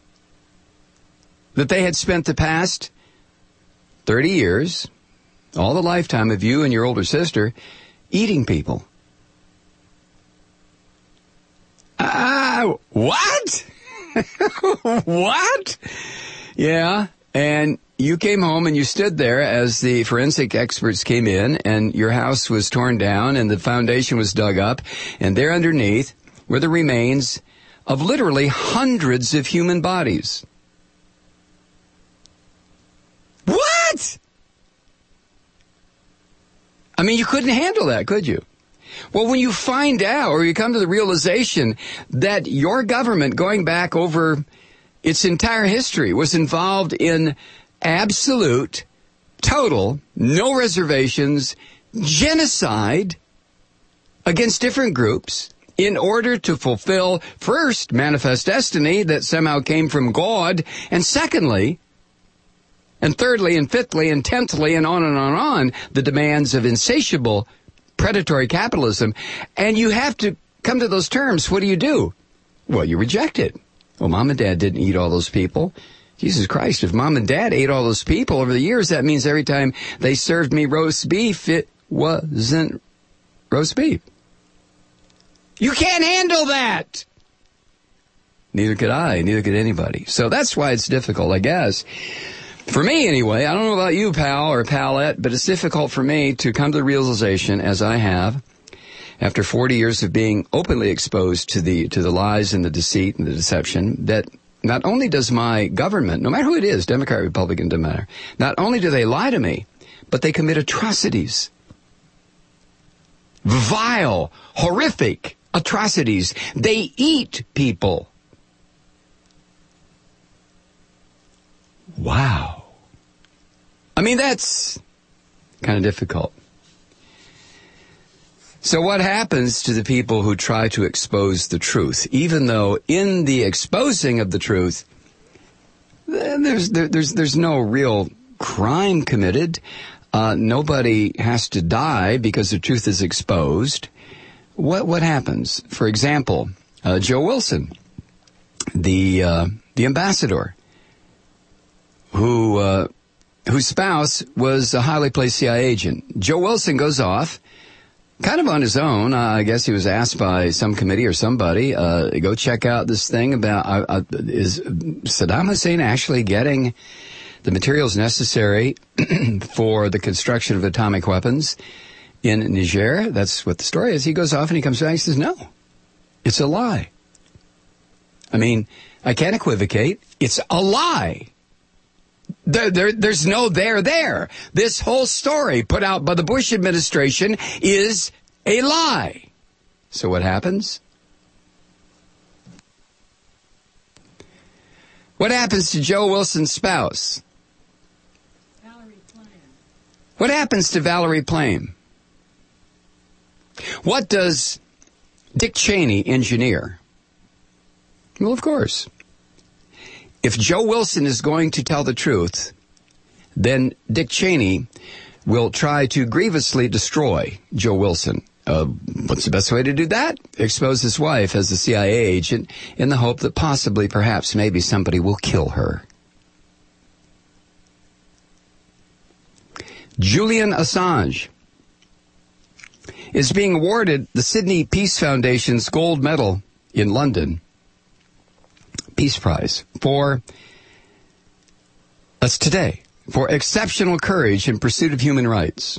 That they had spent the past 30 years, all the lifetime of you and your older sister, eating people. What? What? Yeah, and you came home and you stood there as the forensic experts came in, and your house was torn down and the foundation was dug up, and there underneath were the remains of literally hundreds of human bodies. What? I mean, you couldn't handle that, could you? Well, when you find out, or you come to the realization that your government, going back over its entire history, was involved in absolute, total, no reservations, genocide against different groups in order to fulfill, first, manifest destiny that somehow came from God, and secondly, and thirdly, and fifthly, and tenthly, and on, the demands of insatiable predatory capitalism. And you have to come to those terms. What do? Well, you reject it. Well, Mom and Dad didn't eat all those people. Jesus Christ, if Mom and Dad ate all those people over the years, that means every time they served me roast beef, it wasn't roast beef. You can't handle that! Neither could I, neither could anybody. So that's why it's difficult, I guess. For me, anyway, I don't know about you, pal or palette, but it's difficult for me to come to the realization, as I have, after 40 years of being openly exposed to the lies and the deceit and the deception, that not only does my government, no matter who it is, Democrat, Republican, doesn't matter, not only do they lie to me, but they commit atrocities. Vile, horrific atrocities. They eat people. Wow. I mean, that's kind of difficult. So what happens to the people who try to expose the truth, even though in the exposing of the truth, there's no real crime committed. Nobody has to die because the truth is exposed. what happens? For example, Joe Wilson, the ambassador, whose spouse was a highly placed CIA agent. Joe Wilson goes off, kind of on his own. I guess he was asked by some committee or somebody, go check out this thing about, is Saddam Hussein actually getting the materials necessary for the construction of atomic weapons in Niger? That's what the story is. He goes off and he comes back and says, no, it's a lie. I mean, I can't equivocate. It's a lie. There's no there. This whole story put out by the Bush administration is a lie. So what happens? What happens to Joe Wilson's spouse? What happens to Valerie Plame? What does Dick Cheney engineer? Well, of course. If Joe Wilson is going to tell the truth, then Dick Cheney will try to grievously destroy Joe Wilson. What's the best way to do that? Expose his wife as a CIA agent in the hope that possibly, perhaps, maybe somebody will kill her. Julian Assange is being awarded the Sydney Peace Foundation's gold medal in London, Peace Prize, that's today, for exceptional courage in pursuit of human rights.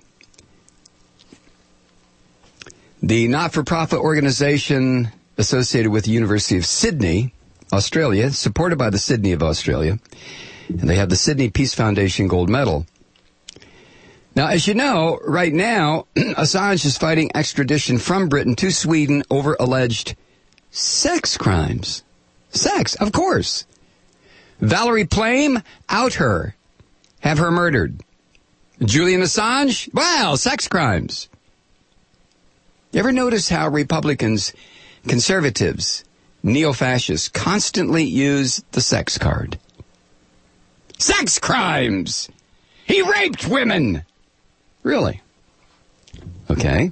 The not-for-profit organization associated with the University of Sydney, Australia, supported by the Sydney of Australia, and they have the Sydney Peace Foundation gold medal. Now, as you know, right now, Assange is fighting extradition from Britain to Sweden over alleged sex crimes. Sex, of course. Valerie Plame, out her. Have her murdered. Julian Assange, well, sex crimes. You ever notice how Republicans, conservatives, neo-fascists constantly use the sex card? Sex crimes! He raped women! Really? Okay.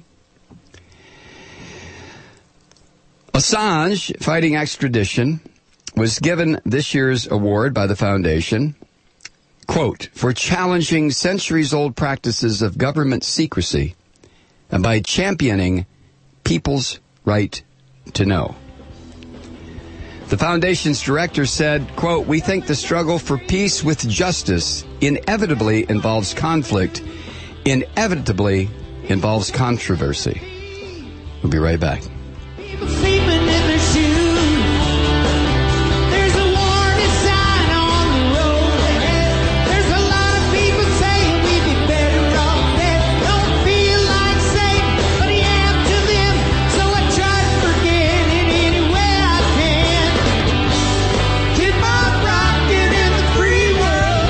Assange, fighting extradition, was given this year's award by the foundation, quote, for challenging centuries-old practices of government secrecy and by championing people's right to know. The foundation's director said, quote, we think the struggle for peace with justice inevitably involves conflict, inevitably involves controversy. We'll be right back. People sleeping in their shoes. There's a warning sign on the road ahead. There's a lot of people saying we'd be better off dead. Don't feel like saying, but I am to them. So I try to forget it any way I can. Keep on rocking in the free world.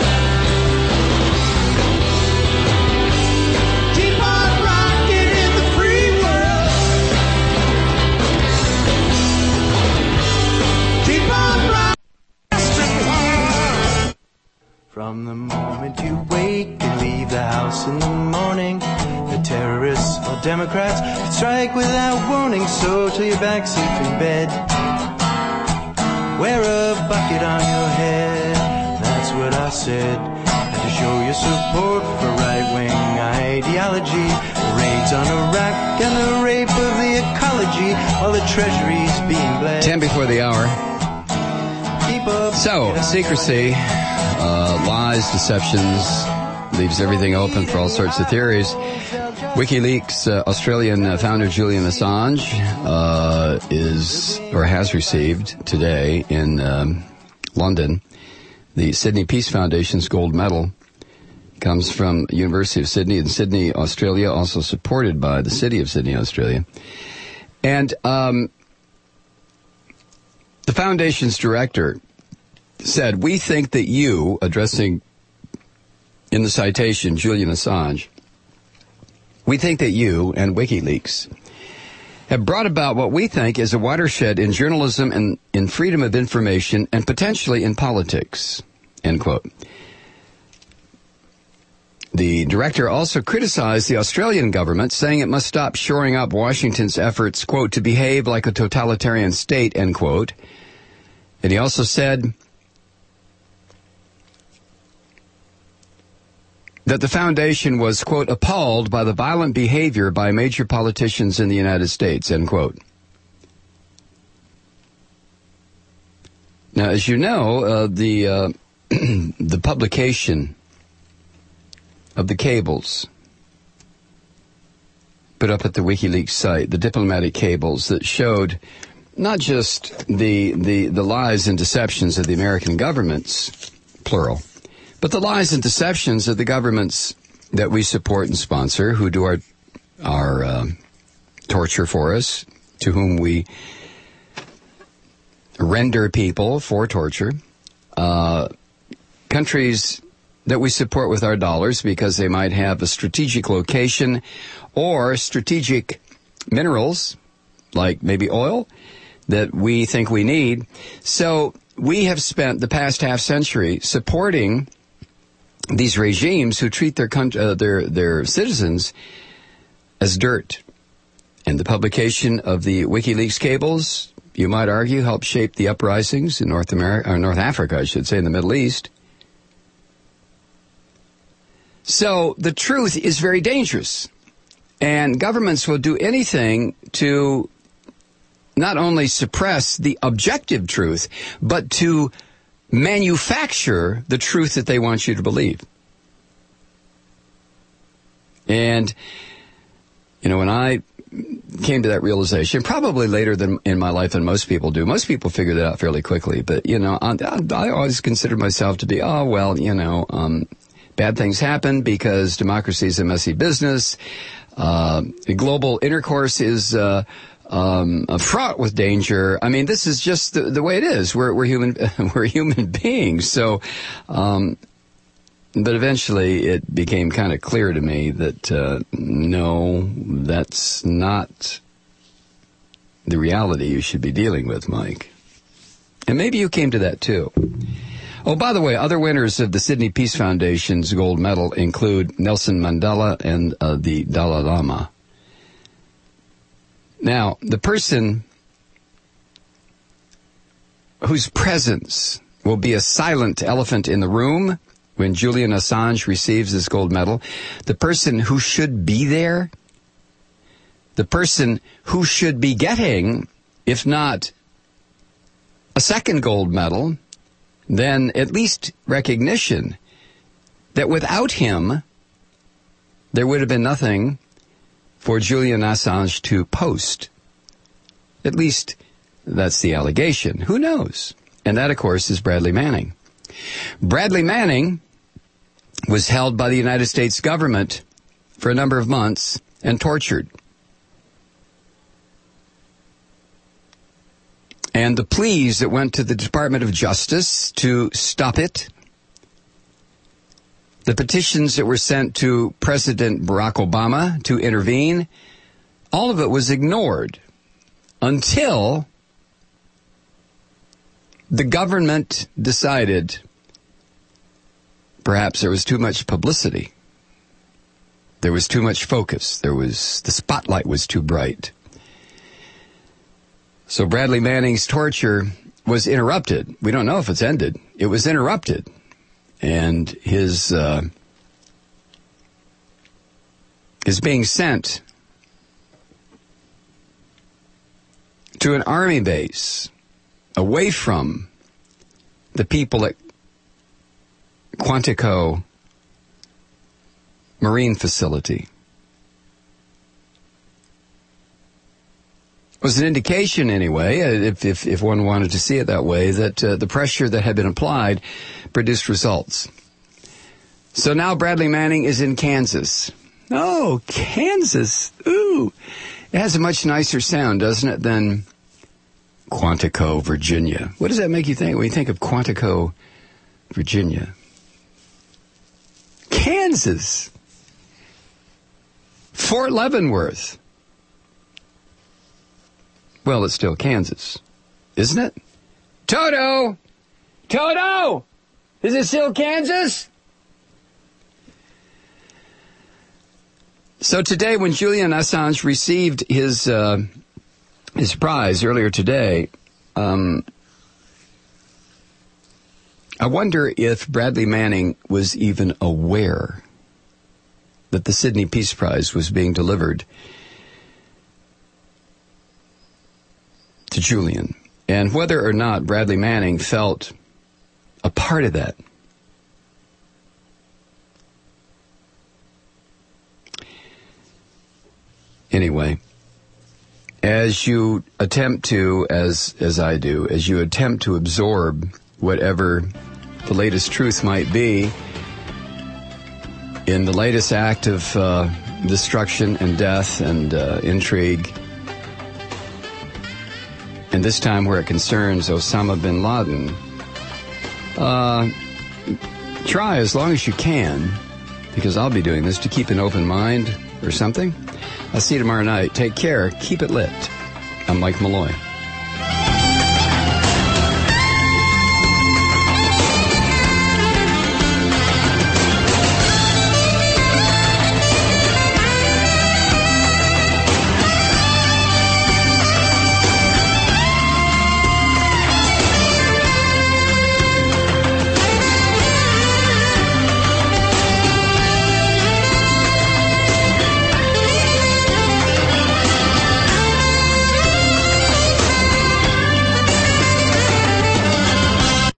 Keep on rocking in the free world. Keep on rocking. From the moment you wake and leave the house in the morning, the terrorists or Democrats could strike without warning. So till you're back safe in bed, wear a bucket on your head. That's what I said. And to show your support for right-wing ideology, the raids on Iraq and the rape of the ecology, while the treasury's being bled. 10 before the hour. Keep up. So, secrecy, lies, deceptions, leaves everything open for all sorts of theories. WikiLeaks Australian founder Julian Assange has received today in London the Sydney Peace Foundation's gold medal. Comes from University of Sydney in Sydney, Australia, also supported by the City of Sydney, Australia. And the foundation's director said, we think that you, addressing in the citation Julian Assange, we think that you and WikiLeaks have brought about what we think is a watershed in journalism and in freedom of information and potentially in politics, end quote. The director also criticized the Australian government, saying it must stop shoring up Washington's efforts, quote, to behave like a totalitarian state, end quote. And he also said that the foundation was, quote, appalled by the violent behavior by major politicians in the United States, end quote. Now, as you know, the publication of the cables put up at the WikiLeaks site, the diplomatic cables that showed not just the lies and deceptions of the American governments, plural, but the lies and deceptions of the governments that we support and sponsor, who do our torture for us, to whom we render people for torture, countries that we support with our dollars because they might have a strategic location or strategic minerals, like maybe oil, that we think we need. So we have spent the past half century supporting these regimes who treat their citizens as dirt. And the publication of the WikiLeaks cables, you might argue, helped shape the uprisings in North Africa, I should say, in the Middle East. So the truth is very dangerous. And governments will do anything to not only suppress the objective truth, but to manufacture the truth that they want you to believe. And, you know, when I came to that realization, probably later than in my life than most people do. Most people figure that out fairly quickly. But, you know, I always considered myself to be, bad things happen because democracy is a messy business. Global intercourse is fraught with danger. I mean, this is just the way it is. We're human beings. So, but eventually it became kind of clear to me that no, that's not the reality you should be dealing with, Mike. And maybe you came to that too. Oh, by the way, other winners of the Sydney Peace Foundation's gold medal include Nelson Mandela and the Dalai Lama. Now, the person whose presence will be a silent elephant in the room when Julian Assange receives this gold medal, the person who should be there, the person who should be getting, if not a second gold medal, then at least recognition that without him, there would have been nothing for Julian Assange to post. At least that's the allegation. Who knows? And that, of course, is Bradley Manning. Bradley Manning was held by the United States government for a number of months and tortured. And the pleas that went to the Department of Justice to stop it, the petitions that were sent to President Barack Obama to intervene, all of it was ignored until the government decided perhaps there was too much publicity. There was too much focus. The spotlight was too bright. So Bradley Manning's torture was interrupted. We don't know if it's ended. It was interrupted. And his being sent to an army base away from the people at Quantico Marine Facility was an indication, anyway, if one wanted to see it that way, that the pressure that had been applied produced results. So now Bradley Manning is in Kansas. Oh, Kansas. Ooh. It has a much nicer sound, doesn't it, than Quantico, Virginia. What does that make you think when you think of Quantico, Virginia? Kansas. Fort Leavenworth. Well, it's still Kansas, isn't it? Toto! Toto! Is it still Kansas? So today, when Julian Assange received his prize earlier today, I wonder if Bradley Manning was even aware that the Sydney Peace Prize was being delivered to Julian, and whether or not Bradley Manning felt a part of that. Anyway, as you attempt to, as I do, as you attempt to absorb whatever the latest truth might be in the latest act of destruction and death and intrigue, and this time where it concerns Osama bin Laden, try as long as you can, because I'll be doing this, to keep an open mind or something. I'll see you tomorrow night. Take care. Keep it lit. I'm Mike Malloy.